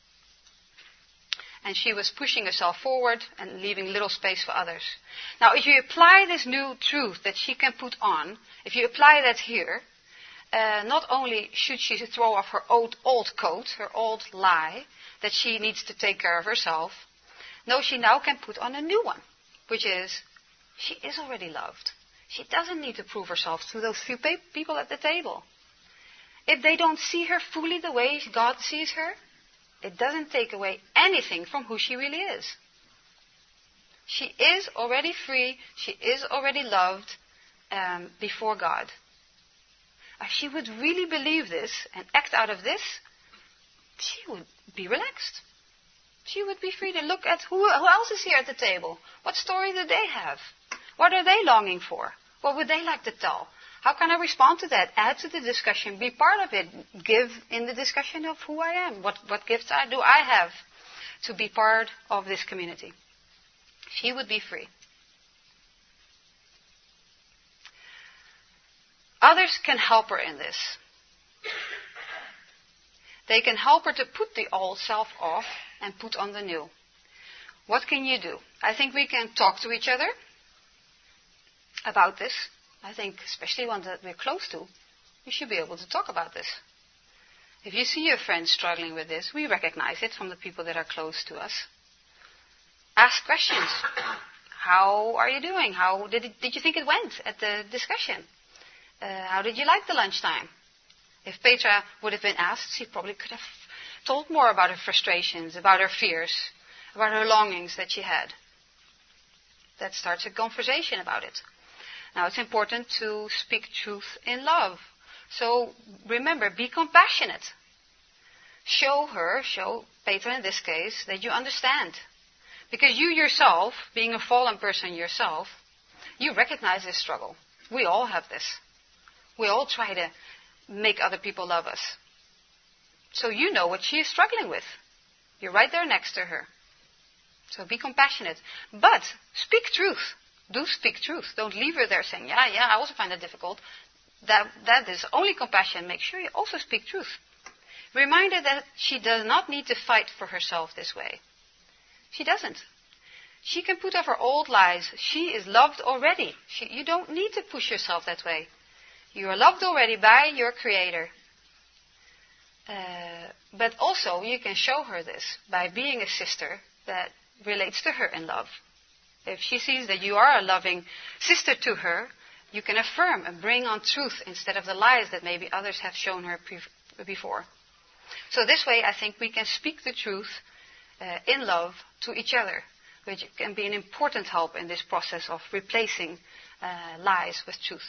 And she was pushing herself forward and leaving little space for others. Now, if you apply this new truth that she can put on, if you apply that here, uh, not only should she throw off her old, old coat, her old lie, that she needs to take care of herself, no, she now can put on a new one, which is, she is already loved. She doesn't need to prove herself to those few people at the table. If they don't see her fully the way God sees her, it doesn't take away anything from who she really is. She is already free. She is already loved um, before God. If she would really believe this and act out of this, she would be relaxed. She would be free to look at who, who else is here at the table. What story do they have? What are they longing for? What would they like to tell? How can I respond to that? Add to the discussion. Be part of it. Give in the discussion of who I am. What, what gifts I, do I have to be part of this community? She would be free. Others can help her in this. They can help her to put the old self off and put on the new. What can you do? I think we can talk to each other about this. I think especially ones that we're close to, we should be able to talk about this. If you see your friends struggling with this, we recognize it from the people that are close to us. Ask questions. How are you doing? How did it, did you think it went at the discussion? Uh, how did you like the lunchtime? If Petra would have been asked, she probably could have told more about her frustrations, about her fears, about her longings that she had. That starts a conversation about it. Now, it's important to speak truth in love. So, remember, be compassionate. Show her, show Petra in this case, that you understand. Because you yourself, being a fallen person yourself, you recognize this struggle. We all have this. We all try to make other people love us. So you know what she is struggling with. You're right there next to her. So be compassionate. But speak truth. Do speak truth. Don't leave her there saying, yeah, yeah, I also find it difficult. That, that is only compassion. Make sure you also speak truth. Remind her that she does not need to fight for herself this way. She doesn't. She can put off her old lies. She is loved already. She, you don't need to push yourself that way. You are loved already by your Creator. Uh, but also, you can show her this by being a sister that relates to her in love. If she sees that you are a loving sister to her, you can affirm and bring on truth instead of the lies that maybe others have shown her pre- before. So this way, I think we can speak the truth uh, in love to each other, which can be an important help in this process of replacing uh, lies with truth.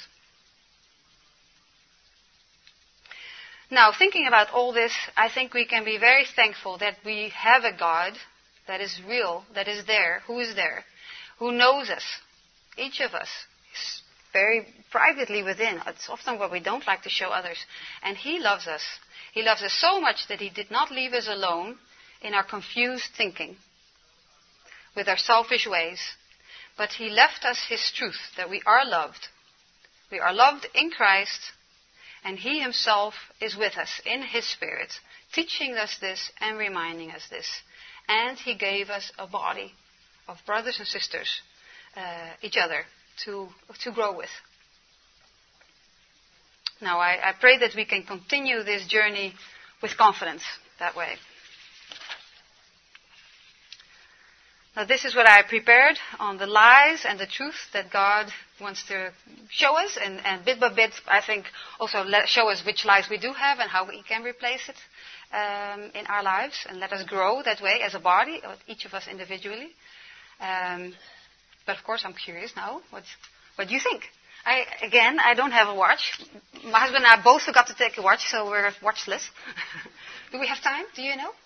Now, thinking about all this, I think we can be very thankful that we have a God that is real, that is there, who is there, who knows us, each of us, very privately within. It's often what we don't like to show others. And He loves us. He loves us so much that He did not leave us alone in our confused thinking, with our selfish ways, but He left us His truth, that we are loved. We are loved in Christ, and He Himself is with us in His Spirit, teaching us this and reminding us this. And He gave us a body of brothers and sisters, uh, each other, to, to grow with. Now, I, I pray that we can continue this journey with confidence that way. Now, this is what I prepared on the lies and the truth that God wants to show us. And, and bit by bit, I think, also let, show us which lies we do have and how we can replace it um, in our lives. And let us grow that way as a body, each of us individually. Um, but, of course, I'm curious now. What, what do you think? I, again, I don't have a watch. My husband and I both forgot to take a watch, so we're watchless. Do we have time? Do you know?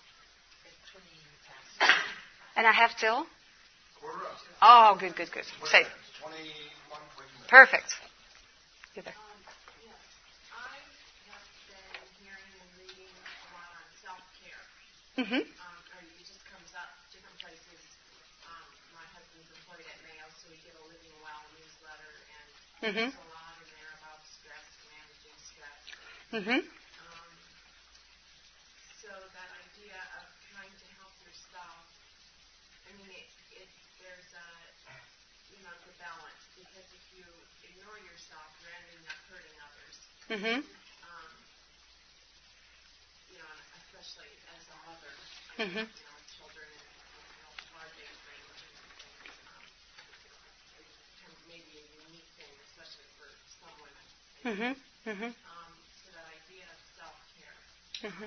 And I have till? Quarter up. Oh, good, good, good. Safe. Perfect. You there. Um, yes. I have been hearing and reading a lot on self-care. Mm-hmm. Um, or it just comes up different places. Um, my husband's employed at Mayo, so we get a Living Well newsletter, and mm-hmm. there's a lot in there about stress, managing stress. Mm-hmm. Um, so that idea of trying to help yourself, I mean, it, it, there's a, you know, the balance, because if you ignore yourself, you're ending up hurting others. Mm-hmm. Um, you know, especially as a mother, Mm-hmm. you know, children and you know, hard age range and things. Um, it's kind of maybe a unique thing, especially for some women. Mm-hmm. Mm-hmm. Um, so that idea of self-care. Mm-hmm.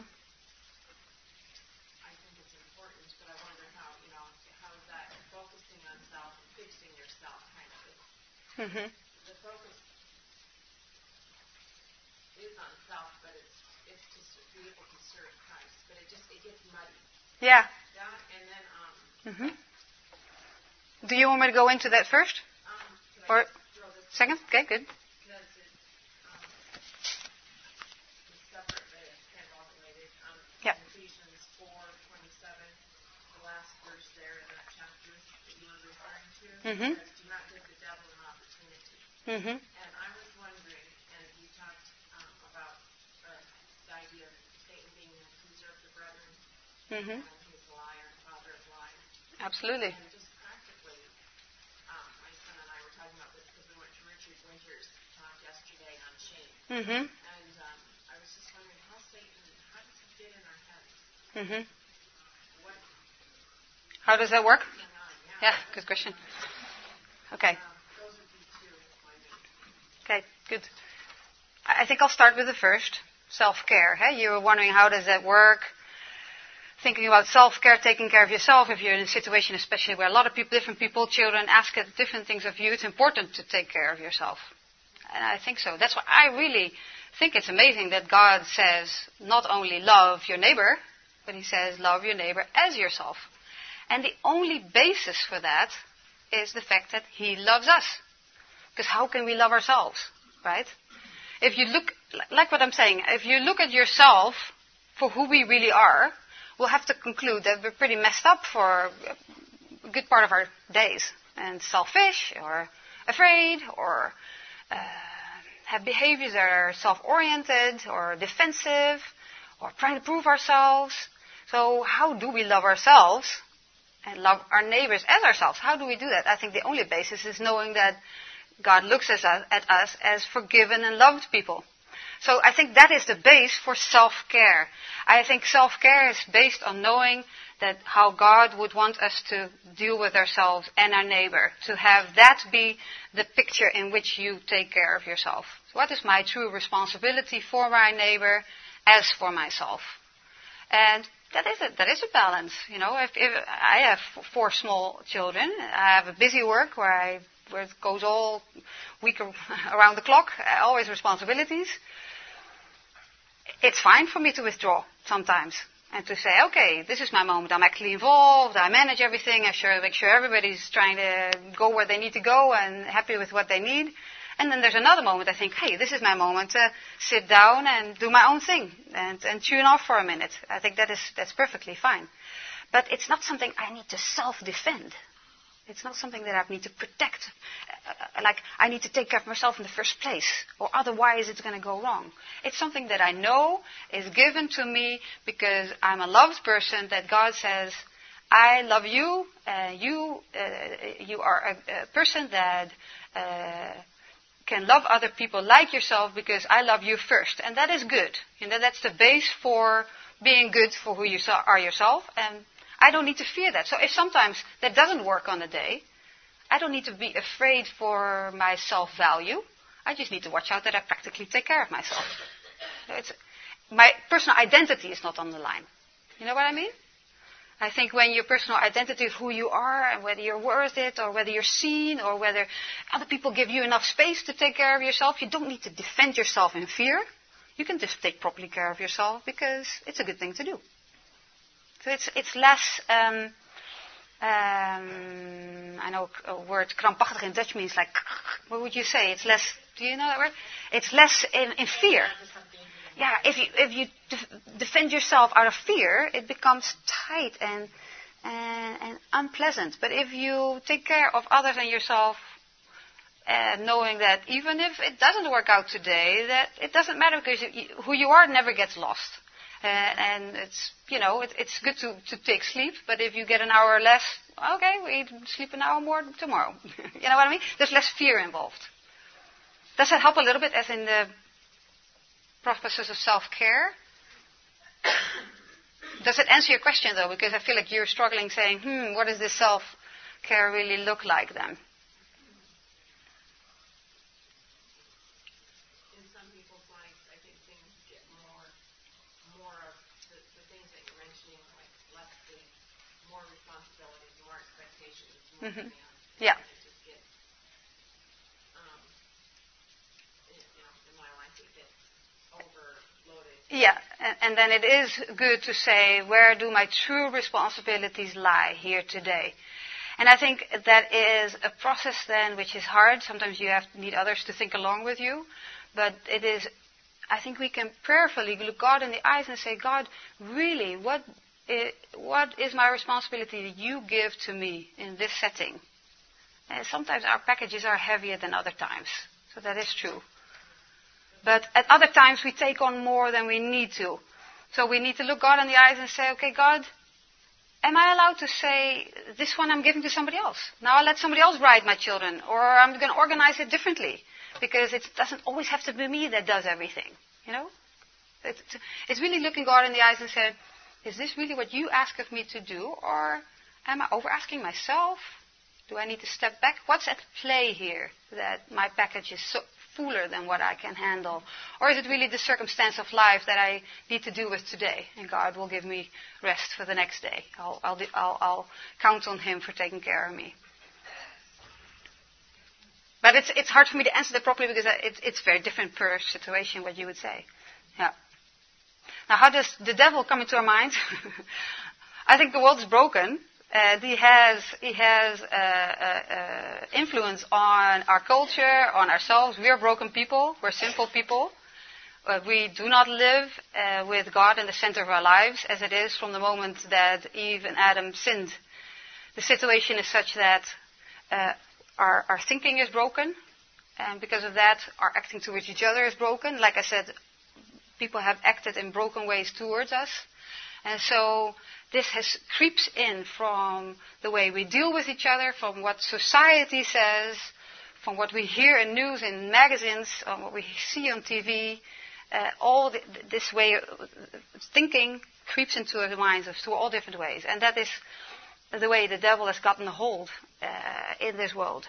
I think it's important, but I wonder how, you know, how is that focusing on self and fixing yourself kind of is. Mm-hmm. The focus is on self, but it's it's to be able to serve Christ. But it just it gets muddy. Yeah. Yeah, and then um. Mm-hmm. Do you want me to go into that first? Um, or throw this second? Okay, good. Because it's um, it's separate, but it's kind of all related. Um, Yep. In Ephesians four twenty-seven, the last verse there in that chapter that you were referring to, Mm-hmm. says, "Do not give the devil an opportunity." Mm-hmm. And I was wondering, and you talked um, about uh, the idea of Satan being an accuser of the brethren, Mm-hmm. and he's a liar, father of lies. Absolutely. And just practically, um, my son and I were talking about this because we went to Richard Winters today on shame. Mm-hmm. And um, I was just wondering how Satan, how does he get in our heads? Mm-hmm. What? How does that work? Going on? Yeah. Yeah, good question. Okay. Um, those would be two. Wondering. Okay, good. I think I'll start with the first, self-care. Hey? You were wondering how does that work? Thinking about self-care, taking care of yourself. If you're in a situation, especially where a lot of people, different people, children, ask different things of you, it's important to take care of yourself. And I think so. That's why I really think it's amazing that God says not only love your neighbor, but He says love your neighbor as yourself. And the only basis for that is the fact that He loves us. Because how can we love ourselves, right? If you look, like what I'm saying, if you look at yourself for who we really are, we'll have to conclude that we're pretty messed up for a good part of our days. And selfish, or afraid, or uh, have behaviors that are self-oriented, or defensive, or trying to prove ourselves. So how do we love ourselves and love our neighbors as ourselves? How do we do that? I think the only basis is knowing that God looks at us, at us as forgiven and loved people. So I think that is the base for self-care. I think self-care is based on knowing that how God would want us to deal with ourselves and our neighbor. To have that be the picture in which you take care of yourself. So what is my true responsibility for my neighbor as for myself? And that is a, that is a balance. You know, if, if I have four small children, I have a busy work where I where it goes all week around the clock, always responsibilities. It's fine for me to withdraw sometimes and to say, okay, this is my moment. I'm actually involved. I manage everything. I sure make sure everybody's trying to go where they need to go and happy with what they need. And then there's another moment I think, hey, this is my moment to sit down and do my own thing and, and tune off for a minute. I think that is that's perfectly fine. But it's not something I need to self-defend. It's not something that I need to protect. Uh, like, I need to take care of myself in the first place, or otherwise it's going to go wrong. It's something that I know is given to me because I'm a loved person, that God says, I love you, uh, you uh, you are a, a person that uh, can love other people like yourself because I love you first. And that is good. You know, that's the base for being good for who you are yourself, and I don't need to fear that. So if sometimes that doesn't work on a day, I don't need to be afraid for my self-value. I just need to watch out that I practically take care of myself. It's, my personal identity is not on the line. You know what I mean? I think when your personal identity of who you are and whether you're worth it or whether you're seen or whether other people give you enough space to take care of yourself, you don't need to defend yourself in fear. You can just take properly care of yourself because it's a good thing to do. So it's it's less, um, um, I know a word krampachtig in Dutch means like, what would you say? It's less, do you know that word? It's less in, in fear. Yeah, if you if you def- defend yourself out of fear, it becomes tight and, and and unpleasant. But if you take care of others and yourself, uh, knowing that even if it doesn't work out today, that it doesn't matter because you, who you are never gets lost. Uh, and it's, you know, it, it's good to, to take sleep, but if you get an hour less, okay, we sleep an hour more tomorrow. You know what I mean? There's less fear involved. Does that help a little bit as in the process of self-care? Does it answer your question, though? Because I feel like you're struggling saying, hmm, what does this self-care really look like then? Mm-hmm. Yeah. Just get, um, you know, in my life it gets overloaded. Yeah, and, and then it is good to say, where do my true responsibilities lie here today? And I think that is a process then which is hard. Sometimes you have need others to think along with you, but it is. I think we can prayerfully look God in the eyes and say, God, really, what? It, what is my responsibility that you give to me in this setting? And sometimes our packages are heavier than other times. So that is true. But at other times we take on more than we need to. So we need to look God in the eyes and say, okay, God, am I allowed to say, this one I'm giving to somebody else? Now I'll let somebody else ride my children. Or I'm going to organize it differently. because it doesn't always have to be me that does everything, you know? It's, it's really looking God in the eyes and saying, is this really what you ask of me to do, or am I over-asking myself? Do I need to step back? What's at play here that my package is so fuller than what I can handle? Or is it really the circumstance of life that I need to deal with today? And God will give me rest for the next day. I'll, I'll, I'll, I'll count on Him for taking care of me. But it's, it's hard for me to answer that properly because it's, it's very different per situation, what you would say. Yeah. Now, how does the devil come into our minds? I think the world is broken. Uh, he has he has uh, uh, uh, influence on our culture, on ourselves. We are broken people. We're sinful people. Uh, we do not live uh, with God in the center of our lives, as it is from the moment that Eve and Adam sinned. The situation is such that uh, our, our thinking is broken, and because of that, our acting towards each other is broken. Like I said, people have acted in broken ways towards us, and so this has creeps in from the way we deal with each other, from what society says, from what we hear in news, in magazines, or what we see on T V. Uh, all the, this way of thinking creeps into our minds through all different ways, and that is the way the devil has gotten a hold uh, in this world.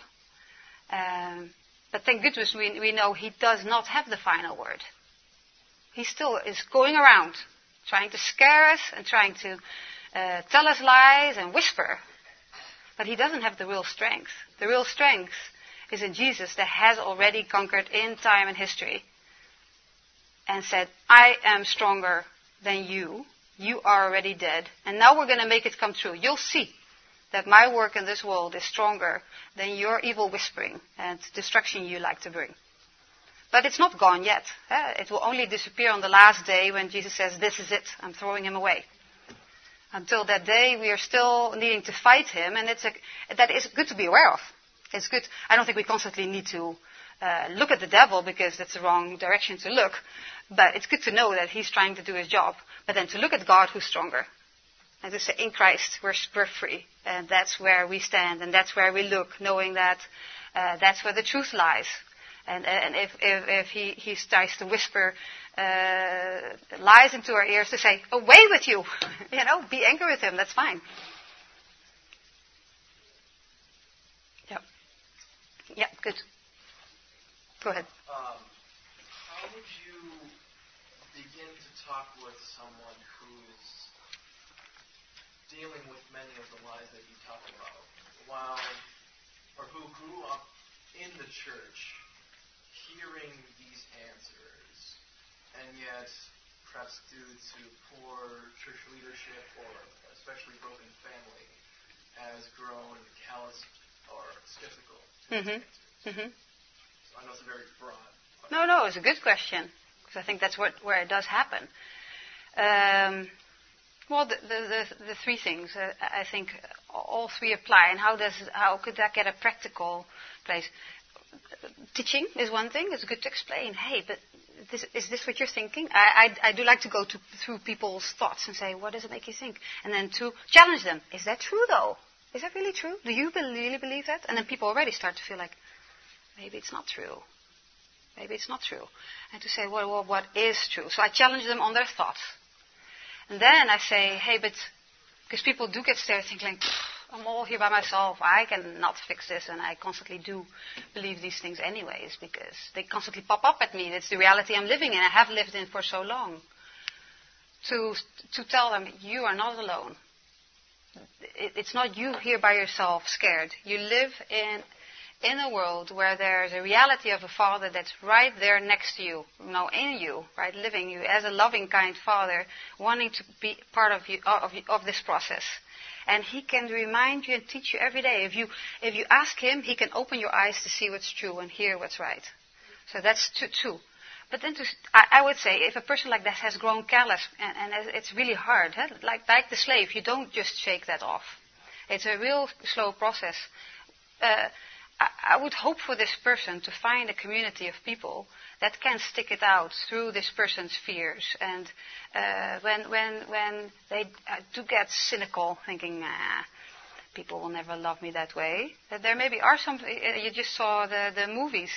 Um, but thank goodness we, we know he does not have the final word. He still is going around trying to scare us and trying to uh, tell us lies and whisper. But he doesn't have the real strength. The real strength is in Jesus that has already conquered in time and history and said, I am stronger than you. You are already dead. And now we're going to make it come true. You'll see that my work in this world is stronger than your evil whispering and destruction you like to bring. But it's not gone yet. Eh? It will only disappear on the last day when Jesus says, this is it, I'm throwing him away. Until that day, we are still needing to fight him, and it's a, that is good to be aware of. It's good. I don't think we constantly need to uh, look at the devil because that's the wrong direction to look. But it's good to know that he's trying to do his job. But then to look at God who's stronger. And to say, in Christ, we're, we're free. And that's where we stand, and that's where we look, knowing that uh, that's where the truth lies. And, and if, if, if he, he tries to whisper uh, lies into our ears to say, away with you, you know, be angry with him, that's fine. Yeah. Yeah, good. Go ahead. Um, how would you begin to talk with someone who's dealing with many of the lies that you talk about, while, or who grew up in the church, hearing these answers, and yet, perhaps due to poor church leadership or especially broken family, has grown callous or skeptical to Mm-hmm. these answers? Mm-hmm. So I know it's a very broad question. No, no, it's a good question, because I think that's what, where it does happen. Um, well, the, the, the, the three things, uh, I think all three apply, and how does how could that get a practical place? Teaching is one thing. It's good to explain. Hey, but this, is this what you're thinking? I, I, I do like to go to, through people's thoughts and say, what does it make you think? And then to challenge them. Is that true, though? Is that really true? Do you really believe that? And then people already start to feel like, maybe it's not true. Maybe it's not true. And to say, well, well what is true? So I challenge them on their thoughts. And then I say, hey, but, because people do get scared thinking, I'm all here by myself. I cannot fix this, and I constantly do believe these things anyways because they constantly pop up at me. It's the reality I'm living in. I have lived in for so long. To to tell them, you are not alone. It, it's not you here by yourself, scared. You live in in a world where there's a reality of a Father that's right there next to you, no, in you, right, living you as a loving, kind Father, wanting to be part of you of, of this process. And he can remind you and teach you every day. If you if you ask him, he can open your eyes to see what's true and hear what's right. So that's two. two. But then to, I, I would say, if a person like that has grown callous, and, and it's really hard, huh? like like the slave, you don't just shake that off. It's a real slow process. Uh, I, I would hope for this person to find a community of people that can stick it out through this person's fears. And uh, when when when they uh, do get cynical, thinking, nah, people will never love me that way, that there maybe are some, uh, you just saw the, the movies,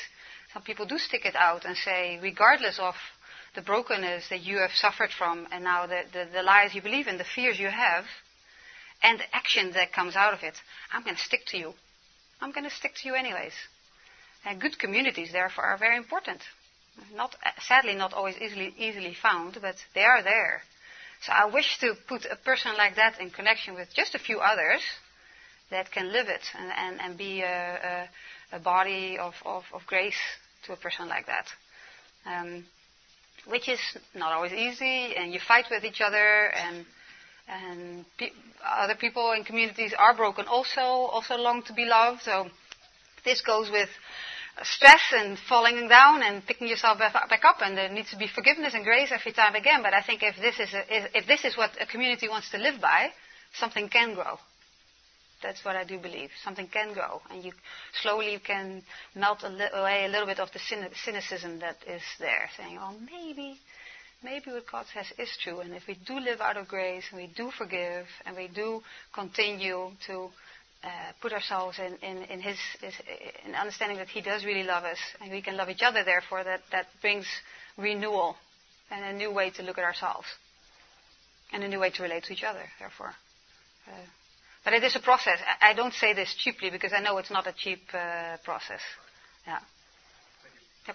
Some people do stick it out and say, regardless of the brokenness that you have suffered from, and now the, the, the lies you believe in, the fears you have, and the action that comes out of it, I'm going to stick to you. I'm going to stick to you anyways. And good communities, therefore, are very important. Not, sadly, not always easily, easily found, but they are there. So I wish to put a person like that in connection with just a few others that can live it and, and, and be a, a, a body of, of, of grace to a person like that. Um, which is not always easy, and you fight with each other, and and pe- other people in communities are broken also, also long to be loved. So this goes with stress and falling down and picking yourself back up, and there needs to be forgiveness and grace every time again. But I think if this is a, if this is what a community wants to live by, something can grow. That's what I do believe. Something can grow, and you slowly can melt a li- away a little bit of the cyni- cynicism that is there, saying, "Oh, maybe, maybe what God says is true." And if we do live out of grace, and we do forgive, and we do continue to uh, put ourselves in, in, in His, his in understanding that He does really love us, and we can love each other. Therefore, that that brings renewal and a new way to look at ourselves, and a new way to relate to each other. Therefore. Uh, But it is a process. I don't say this cheaply because I know it's not a cheap uh, process. Yeah. Yep.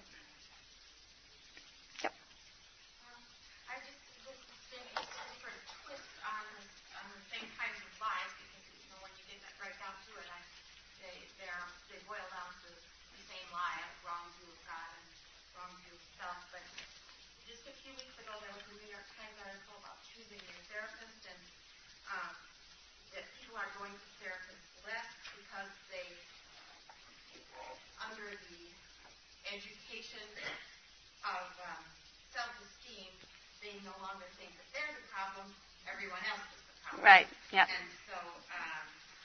Yep. Um, I just was thinking just to sort of twist on the, on the same kinds of lies because you know when you get right down to it, I, they they're, they boil down to the same lie of wrong view of God and wrong view of self. But just a few weeks ago, there was a New York Times article about choosing your therapist and. Um, that people are going to therapists less because they, under the education of um, self-esteem, they no longer think that they're the problem, everyone else is the problem. Right, yeah. And so um,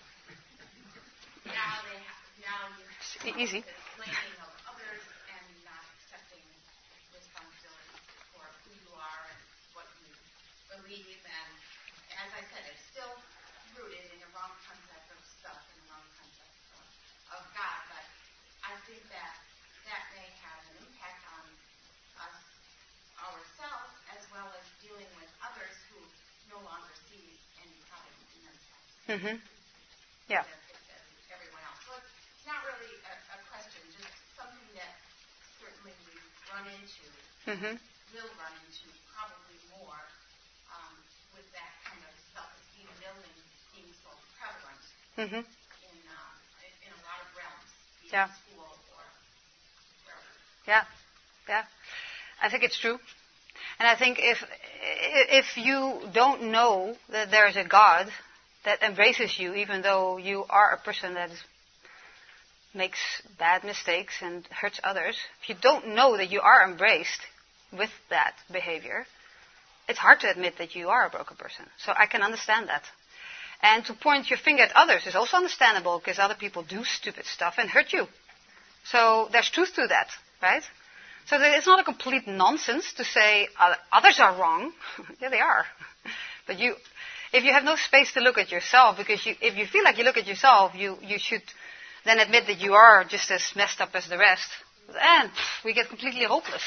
now they have, now you have easy. this blaming of others and not accepting responsibility for who you are and what you believe. And as I said, it's still rooted in the wrong concept of self and the wrong concept of, of God, but I think that that may have an impact on us ourselves as well as dealing with others who no longer see any problem in themselves. Mm-hmm. Yeah. As everyone else. So it's not really a, a question, just something that certainly we run into, Mm-hmm. will run into probably more um, with that kind of self-esteem building being so prevalent Mm-hmm. in uh, in a lot of realms, be it Yeah. school or wherever. Yeah, yeah. I think it's true. And I think if if you don't know that there is a God that embraces you, even though you are a person that makes bad mistakes and hurts others, if you don't know that you are embraced with that behavior, it's hard to admit that you are a broken person. So I can understand that. And to point your finger at others is also understandable because other people do stupid stuff and hurt you. So there's truth to that, right? So that it's not a complete nonsense to say uh, others are wrong. Yeah, they are. But you, if you have no space to look at yourself, because you, if you feel like you look at yourself, you, you should then admit that you are just as messed up as the rest. And pff, we get completely hopeless.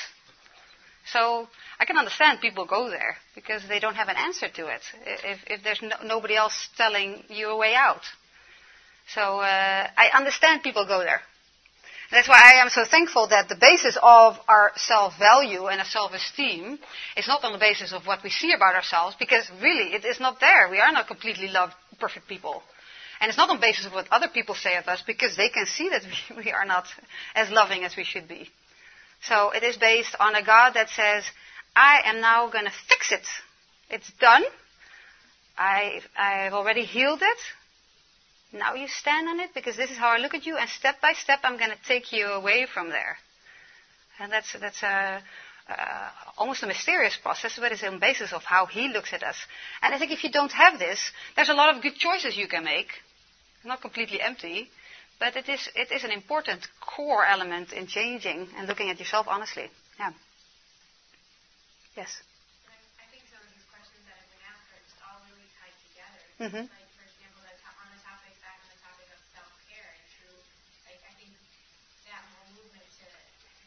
So I can understand people go there because they don't have an answer to it if, if there's no, nobody else telling you a way out. So uh, I understand people go there. And that's why I am so thankful that the basis of our self-value and our self-esteem is not on the basis of what we see about ourselves, because really it is not there. We are not completely loved, perfect people. And it's not on the basis of what other people say of us, because they can see that we, we are not as loving as we should be. So it is based on a God that says, I am now going to fix it. It's done. I, I've already healed it. Now you stand on it, because this is how I look at you, and step by step I'm going to take you away from there. And that's that's a, uh, almost a mysterious process, but it's on the basis of how He looks at us. And I think if you don't have this, there's a lot of good choices you can make. Not completely empty, but it is it is an important core element in changing and looking at yourself honestly. Yeah. Yes. I think some of these questions that have been asked are just all really tied together. Mm-hmm. Like, for example, the to- on the topic, back on the topic of self-care and true, like, I think that whole movement to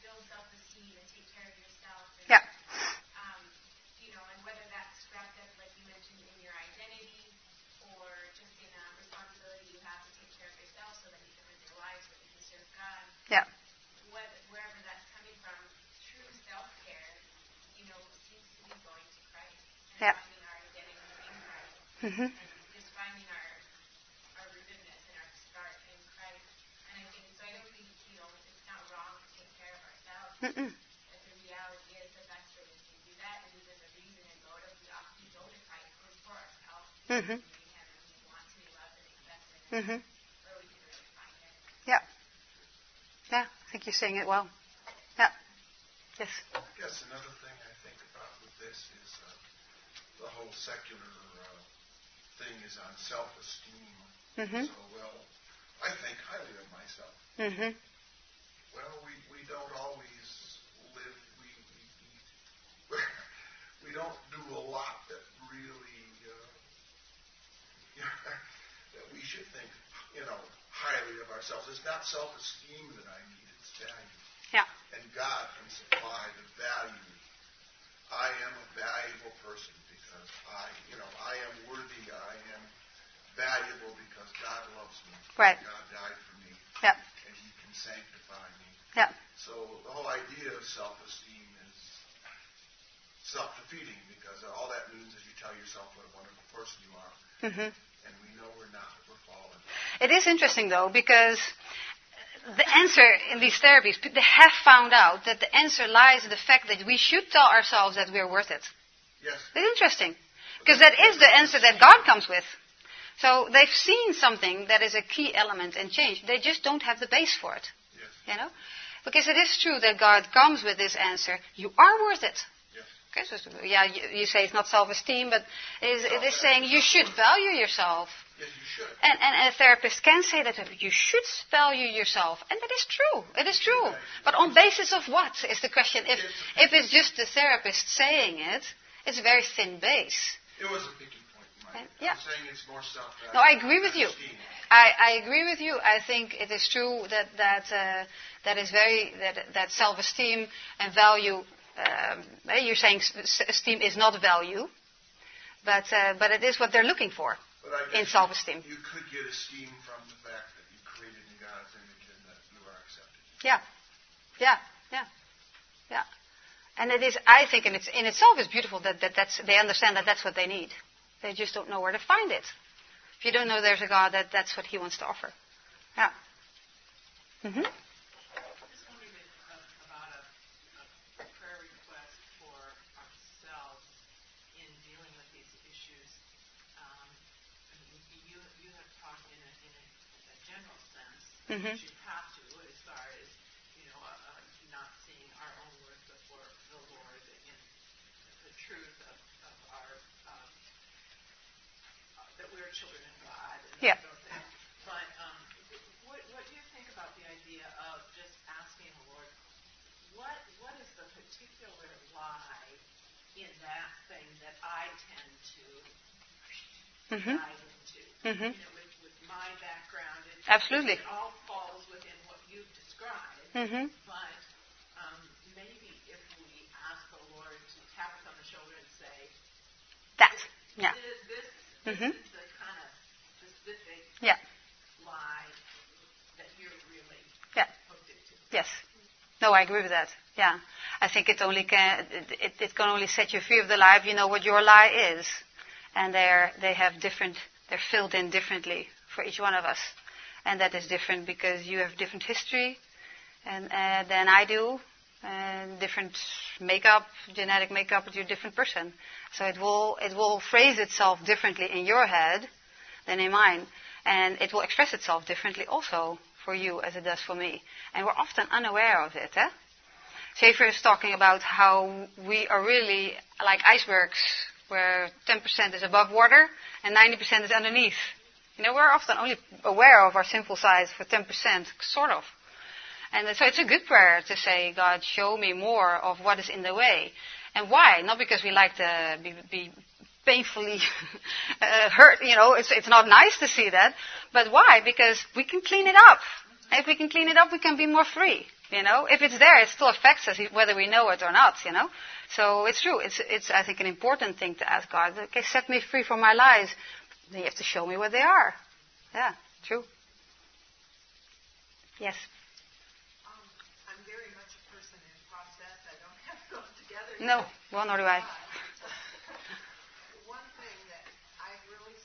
Mm-hmm. And just finding our our rootedness and our start in Christ. And I think so. I don't think you know it's not wrong to take care of ourselves. Mm-mm. But the reality is the best way we can do that, and even the reason and motive we often go to Christ is for ourselves. Mm-hmm. We need Him and we want to be loved and accepted, and Mm-hmm. where we can really find it. Yeah. Yeah, I think you're saying it well. Yeah. Yes. I guess another thing I think about with this is uh, the whole secular uh, thing is on self-esteem. Mm-hmm. So, well, I think highly of myself. Mm-hmm. Well, we, we don't always live, we, we, we don't do a lot that really, uh, that we should think, you know, highly of ourselves. It's not self-esteem that I need, it's value. Yeah. And God can supply the value. I am a valuable person because I, you know, I am worthy. I am valuable because God loves me. Right. God died for me. Yeah. And He can sanctify me. Yeah. So the whole idea of self-esteem is self-defeating because all that means is you tell yourself what a wonderful person you are. Mm-hmm. And we know we're not. We're fallen. It is interesting, though, because the answer in these therapies, they have found out that the answer lies in the fact that we should tell ourselves that we're worth it. Yes. It's interesting, because that is the answer that God comes with. So they've seen something that is a key element in change. They just don't have the base for it. Yes. You know? Because it is true that God comes with this answer, you are worth it. Yes. Okay, so, yeah, you, you say it's not self-esteem, but it is, it is saying you should value yourself. Yes, you should. And, and a therapist can say that you should value yourself. And that is true. It is true. But on basis of what is the question? If, if it's just the therapist saying it, it's a very thin base. It was a picking point, Mike. Yeah. I'm saying it's more self-value. No, I agree with you. Esteem. I, I agree with you. I think it is true that that uh, that is very that that self-esteem and value. Um, you're saying s- esteem is not value, but uh, but it is what they're looking for But I guess in self-esteem. You, you could get esteem from the fact that you created in God's image and that you are accepted. Yeah, yeah, yeah, yeah. And it is. I think in its in itself is beautiful that, that that's they understand that that's what they need. They just don't know where to find it. If you don't know there's a God, that that's what He wants to offer. Yeah. Mm-hmm. Just wondering if, uh, about a, a prayer request for ourselves in dealing with these issues. Um, you you have talked in a, in a, a general sense, Mm-hmm. which you have to, as far as you know, uh, uh, not seeing our own worth before the Lord and the truth of, of our um, uh, that we're children of God and Yeah. that sort of thing. But um, what, what do you think about the idea of just asking the Lord, what what is the particular lie in that thing that I tend to Mm-hmm. dive into? Mm-hmm. You know, with, with my background, it, Absolutely. it all falls within what you've described. Mm-hmm. But um, maybe if we ask the Lord to tap us on the shoulder and say, That. Yeah. this, this, Mm-hmm. this is the kind of specific Yeah. lie that you're really Yeah. hooked into. Yes. No, I agree with that. Yeah. I think it only can it, it, it can only set you free of the lie if you know what your lie is, and they're they have different. They're filled in differently for each one of us, and that is different because you have different history, and uh, than I do, and different makeup, genetic makeup. But you're a different person, so it will it will phrase itself differently in your head than in mine, and it will express itself differently also for you as it does for me. And we're often unaware of it. Eh? Schaefer is talking about how we are really like icebergs, where ten percent is above water and ninety percent is underneath. You know, we're often only aware of our simple size for ten percent, sort of. And so it's a good prayer to say, God, show me more of what is in the way. And why? Not because we like to be, be painfully uh, hurt, you know, it's, it's not nice to see that. But why? Because we can clean it up. If we can clean it up, we can be more free. You know, if it's there, it still affects us, whether we know it or not, you know. So it's true. It's, it's I think, an important thing to ask God. Okay, set me free from my lies. Then you have to show me what they are. Yeah, true. Yes. Um, I'm very much a person in process. I don't have it all together. No, well, nor do I. One thing that I've really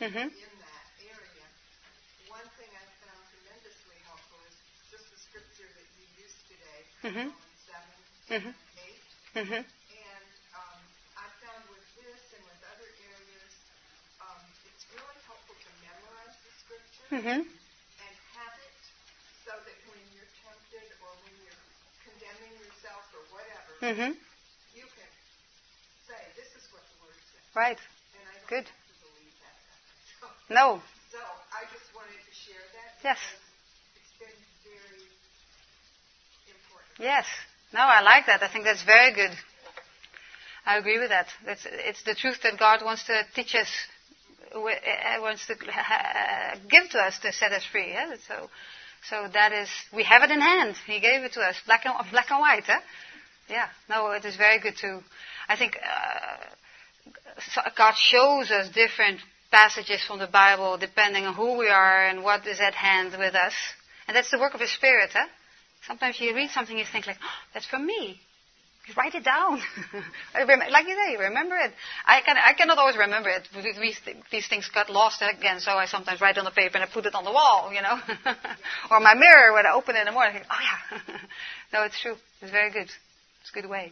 mm-hmm. in that area. One thing I found tremendously helpful is just the scripture that you used today, mm-hmm. Romans seven mm-hmm. and eight. Mm-hmm. And um, I found with this and with other areas, um, it's really helpful to memorize the scripture mm-hmm. and have it so that when you're tempted or when you're condemning yourself or whatever, mm-hmm. you can say, this is what the Word says. Right. And I don't Good. have to believe that. So, no. So I just wanted to share that. Yes. It's been very important. Yes. No, I like that. I think that's very good. I agree with that. It's, it's the truth that God wants to teach us, wants to uh, give to us to set us free. Yeah? So, so that is, we have it in hand. He gave it to us, black and black and white. Eh? Yeah. No, it is very good to. I think uh, God shows us different passages from the Bible depending on who we are and what is at hand with us, and that's the work of His Spirit. Eh? Sometimes you read something, you think like, oh, that's for me. You write it down. Like you say, remember it. I can I cannot always remember it. These, these things got lost again, so I sometimes write on the paper and I put it on the wall, you know. Or my mirror when I open it in the morning, I think, oh yeah. No, it's true. It's very good. It's a good way.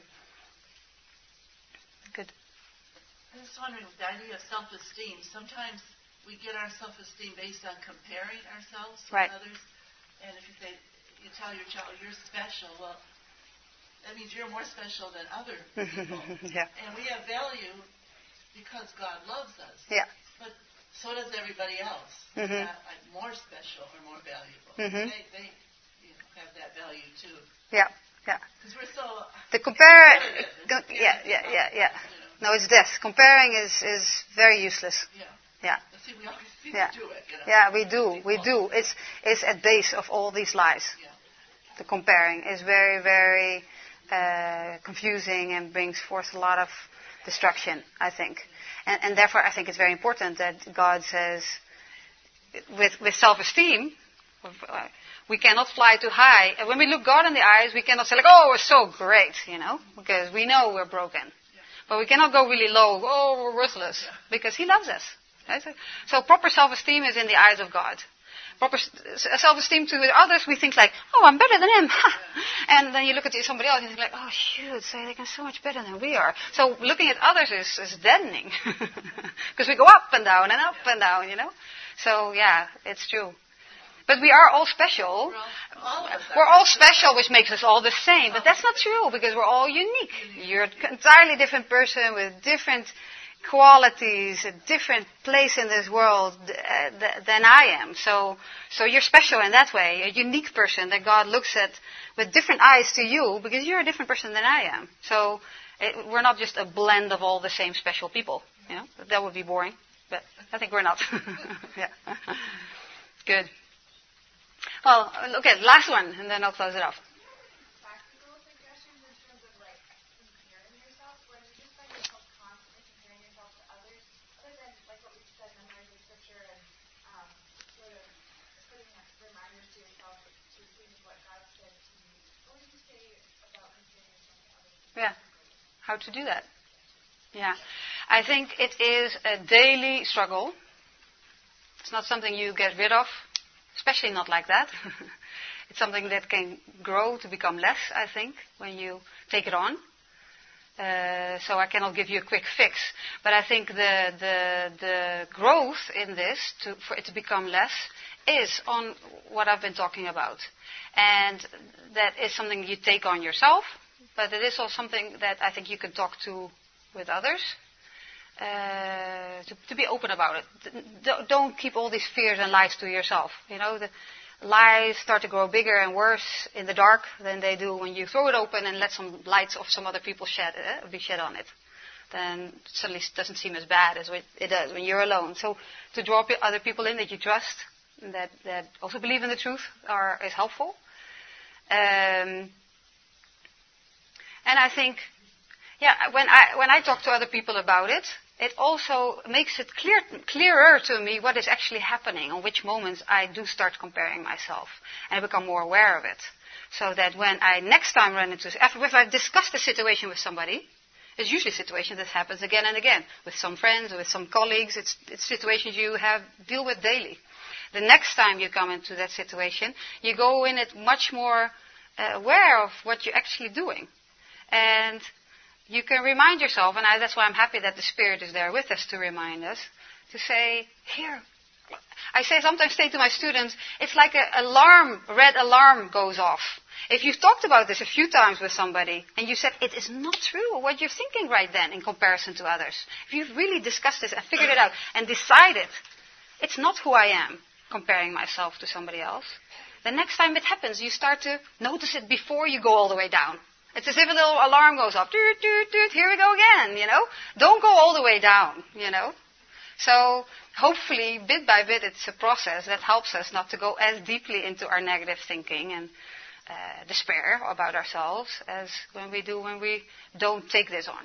Good. I was wondering, with the idea of self-esteem, sometimes we get our self-esteem based on comparing ourselves with right. others. And if you say, you tell your child, you're special, well, that means you're more special than other people. Yeah. And we have value because God loves us. Yeah. But so does everybody else. Mm-hmm. Not like more special or more valuable. Mm-hmm. They, they you know, have that value too. Yeah. Yeah. Because we're so. The compare. Co- yeah. Yeah. Yeah. Yeah. No, it's this. Comparing is is very useless. Yeah. Yeah. See, we always seem yeah. to do it. You know? Yeah, we do. We do. It's it's at base of all these lies. Yeah. The comparing is very, very uh, confusing and brings forth a lot of destruction, I think. And, and therefore, I think it's very important that God says, with with self-esteem, we cannot fly too high. And when we look God in the eyes, we cannot say like, oh, we're so great, you know, because we know we're broken. Yeah. But we cannot go really low, oh, we're worthless, yeah. Because He loves us. Right? So proper self-esteem is in the eyes of God. Proper self-esteem to others, we think like, oh, I'm better than him. And then you look at somebody else and you think like, oh, shoot, so they're so much better than we are. So looking at others is, is deadening. Because we go up and down and up and down, you know. So, yeah, it's true. But we are all special. We're all, all, we're all special, which makes us all the same. But that's not true, because we're all unique. You're an entirely different person with different qualities, a different place in this world uh, th- than I am. So, so you're special in that way, a unique person that God looks at with different eyes to you, because you're a different person than I am. So it, we're not just a blend of all the same special people. You know, that would be boring. But I think we're not. Yeah. Good. Well, okay, last one, and then I'll close it off. Practical suggestions in terms of like comparing yourself, or do you just find yourself constantly comparing yourself to others, other than like what we said, memorizing scripture and um, sort of putting reminders to yourself to see what God said to you? What would you say about comparing yourself to others? Yeah, how to do that? Yeah, I think it is a daily struggle. It's not something you get rid of. Especially not like that. It's something that can grow to become less, I think, when you take it on. Uh, so I cannot give you a quick fix. But I think the the, the growth in this, to, for it to become less, is on what I've been talking about. And that is something you take on yourself, but it is also something that I think you can talk to with others. Uh, to, to be open about it. D- don't keep all these fears and lies to yourself. You know, the lies start to grow bigger and worse in the dark than they do when you throw it open and let some lights of some other people shed uh, be shed on it. Then it suddenly doesn't seem as bad as it does when you're alone. So to draw other people in that you trust, and that, that also believe in the truth, are is helpful. Um, and I think, yeah, when I when I talk to other people about it, it also makes it clear, clearer to me what is actually happening, on which moments I do start comparing myself, and I become more aware of it. So that when I next time run into, after if I've discussed the situation with somebody, It's usually a situation that happens again and again with some friends or with some colleagues. It's, it's situations you have deal with daily. The next time you come into that situation, you go in it much more uh, aware of what you're actually doing. And you can remind yourself, and I, that's why I'm happy that the Spirit is there with us to remind us, to say, here. I say sometimes say to my students, it's like an alarm, red alarm goes off. If you've talked about this a few times with somebody, and you said it is not true what you're thinking right then in comparison to others, if you've really discussed this and figured it out and decided, it's not who I am, comparing myself to somebody else, the next time it happens, you start to notice it before you go all the way down. It's as if a little alarm goes off. Doot, doot, doot, here we go again, you know. Don't go all the way down, you know. So hopefully, bit by bit, it's a process that helps us not to go as deeply into our negative thinking and uh, despair about ourselves as when we do when we don't take this on.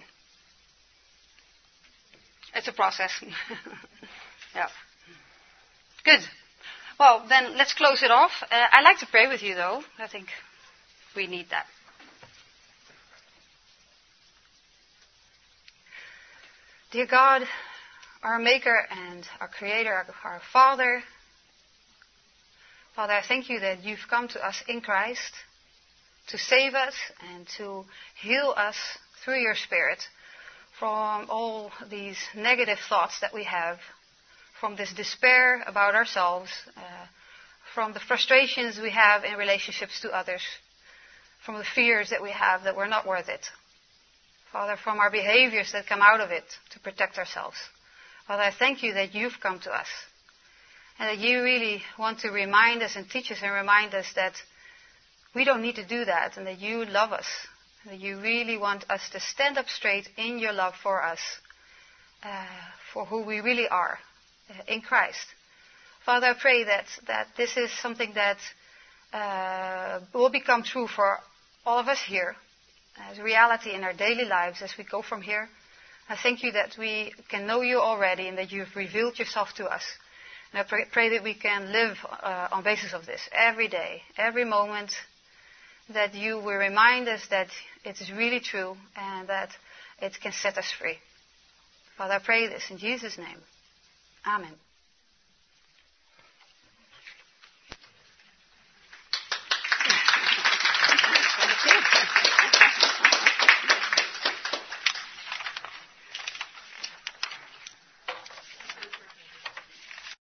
It's a process. Yeah. Good. Well, then let's close it off. Uh, I'd like to pray with you, though. I think we need that. Dear God, our Maker and our Creator, our, our Father, Father, I thank you that you've come to us in Christ to save us and to heal us through your Spirit from all these negative thoughts that we have, from this despair about ourselves, uh, from the frustrations we have in relationships to others, from the fears that we have that we're not worth it. Father, from our behaviors that come out of it to protect ourselves. Father, I thank you that you've come to us and that you really want to remind us and teach us and remind us that we don't need to do that and that you love us and that you really want us to stand up straight in your love for us, uh, for who we really are uh, in Christ. Father, I pray that, that this is something that uh, will become true for all of us here as reality in our daily lives as we go from here. I thank you that we can know you already and that you've revealed yourself to us. And I pray, pray that we can live uh, on basis of this every day, every moment, that you will remind us that it is really true and that it can set us free. Father, I pray this in Jesus' name. Amen.